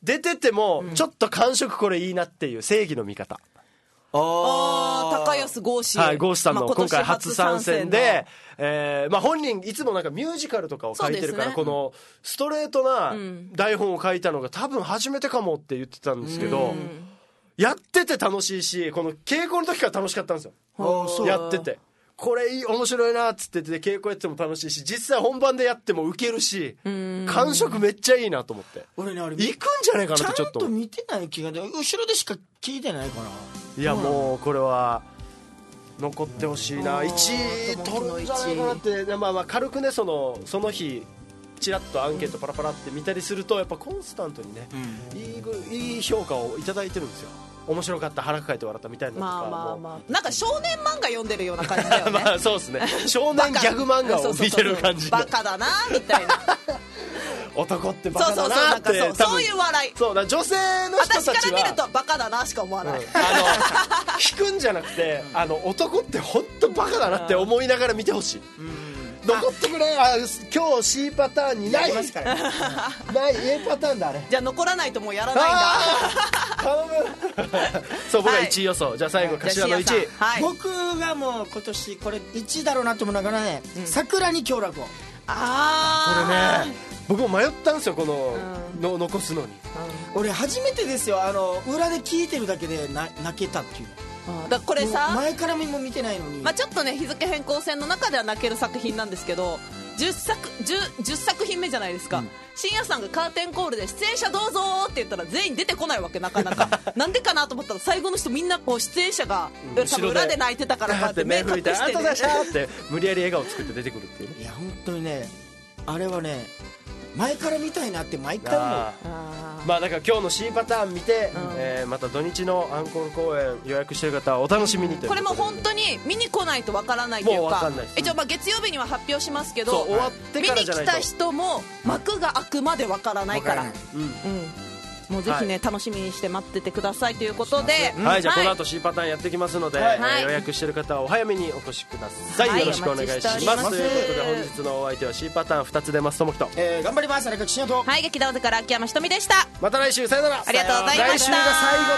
出ててもちょっと感触これいいなっていう正義の味方、 ああ高安剛志、 はい、剛志さんの今回初参戦で、えーまあ、本人いつもなんかミュージカルとかを書いてるから、ね、このストレートな台本を書いたのが多分初めてかもって言ってたんですけど、やってて楽しいし、この稽古の時から楽しかったんですよ。やっててこれいい面白いなっつってて、稽古やっても楽しいし、実際本番でやってもウケるし、感触めっちゃいいなと思って、俺ねあれ行くんじゃないかなってちょっとちゃんと見てない気が、後ろでしか聞いてないかな。 いやもうこれは残ってほしいな、いちい取るんじゃないかなって。まあまあ軽くね、そのその日チラッとアンケートパラパラって見たりすると、やっぱコンスタントにね、うん、いいぐいい評価をいただいてるんですよ。面白かった、腹抱えて笑ったみたいなとか、 まあまあまあ、なんか少年漫画読んでるような感じだよねまあそうですね、少年ギャグ漫画を見てる感じ。 バカだなみたいな男ってバカだなって、 そうそうそう、そうそういう笑い。 そうだ、女性の人たちは私から見るとバカだなしか思わない、うん、 あの引くんじゃなくて、あの男って本当バカだなって思いながら見てほしい。残ってくれ。あ、今日 C パターンにないますからない A パターンだ。あれじゃあ残らないともうやらないんだ。 頼むそう、僕はいちい予想、はい、じゃあ最後頭のいちい、 はい、僕がもう今年これいちいだろうなと思うのがね、うん、桜に京落を。 ああこれね僕も迷ったんですよ、この、うん、の残すのに、 うん、俺初めてですよ、あの裏で聞いてるだけでな泣けたっていう。 だこれさ、 前からも見てないのに、 まあ、ちょっとね日付変更線の中では泣ける作品なんですけど、 10, 作 10, 10作品目じゃないですか、うん、深夜さんがカーテンコールで出演者どうぞって言ったら全員出てこないわけ、なかなかなんでかなと思ったら最後の人みんなこう出演者が、うん、多分裏で泣いてたからかって目隠してねって無理やり笑顔作って出てくるっていう、ね、 いや本当にねあれはね前から見たいなって毎回思う。あまあだから今日の C パターン見て、うんえー、また土日のアンコール公演予約してる方はお楽しみにという、 これも本当に見に来ないとわからないというか、もう分かんないです、一応まあ月曜日には発表しますけど、 終わってからじゃないと見に来た人も幕が開くまでわからないから、うんうんもうぜひね、はい、楽しみにして待っててくださいということで、 はい、じゃあこの後 C パターンやってきますので、はいえー、予約してる方はお早めにお越しください、はい、よろしくお願いします、はい、ということで本日のお相手は C パターンふたつで松友樹と、 えー、頑張ります荒垣真也と、 はい劇団から秋山ひとみでした。 また来週さよなら。 ありがとうございました。 来週が最後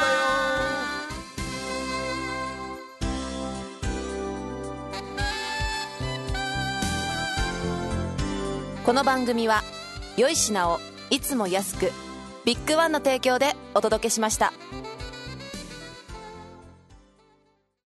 だよ。この番組は良い品をいつも安くビッグワンの提供でお届けしました。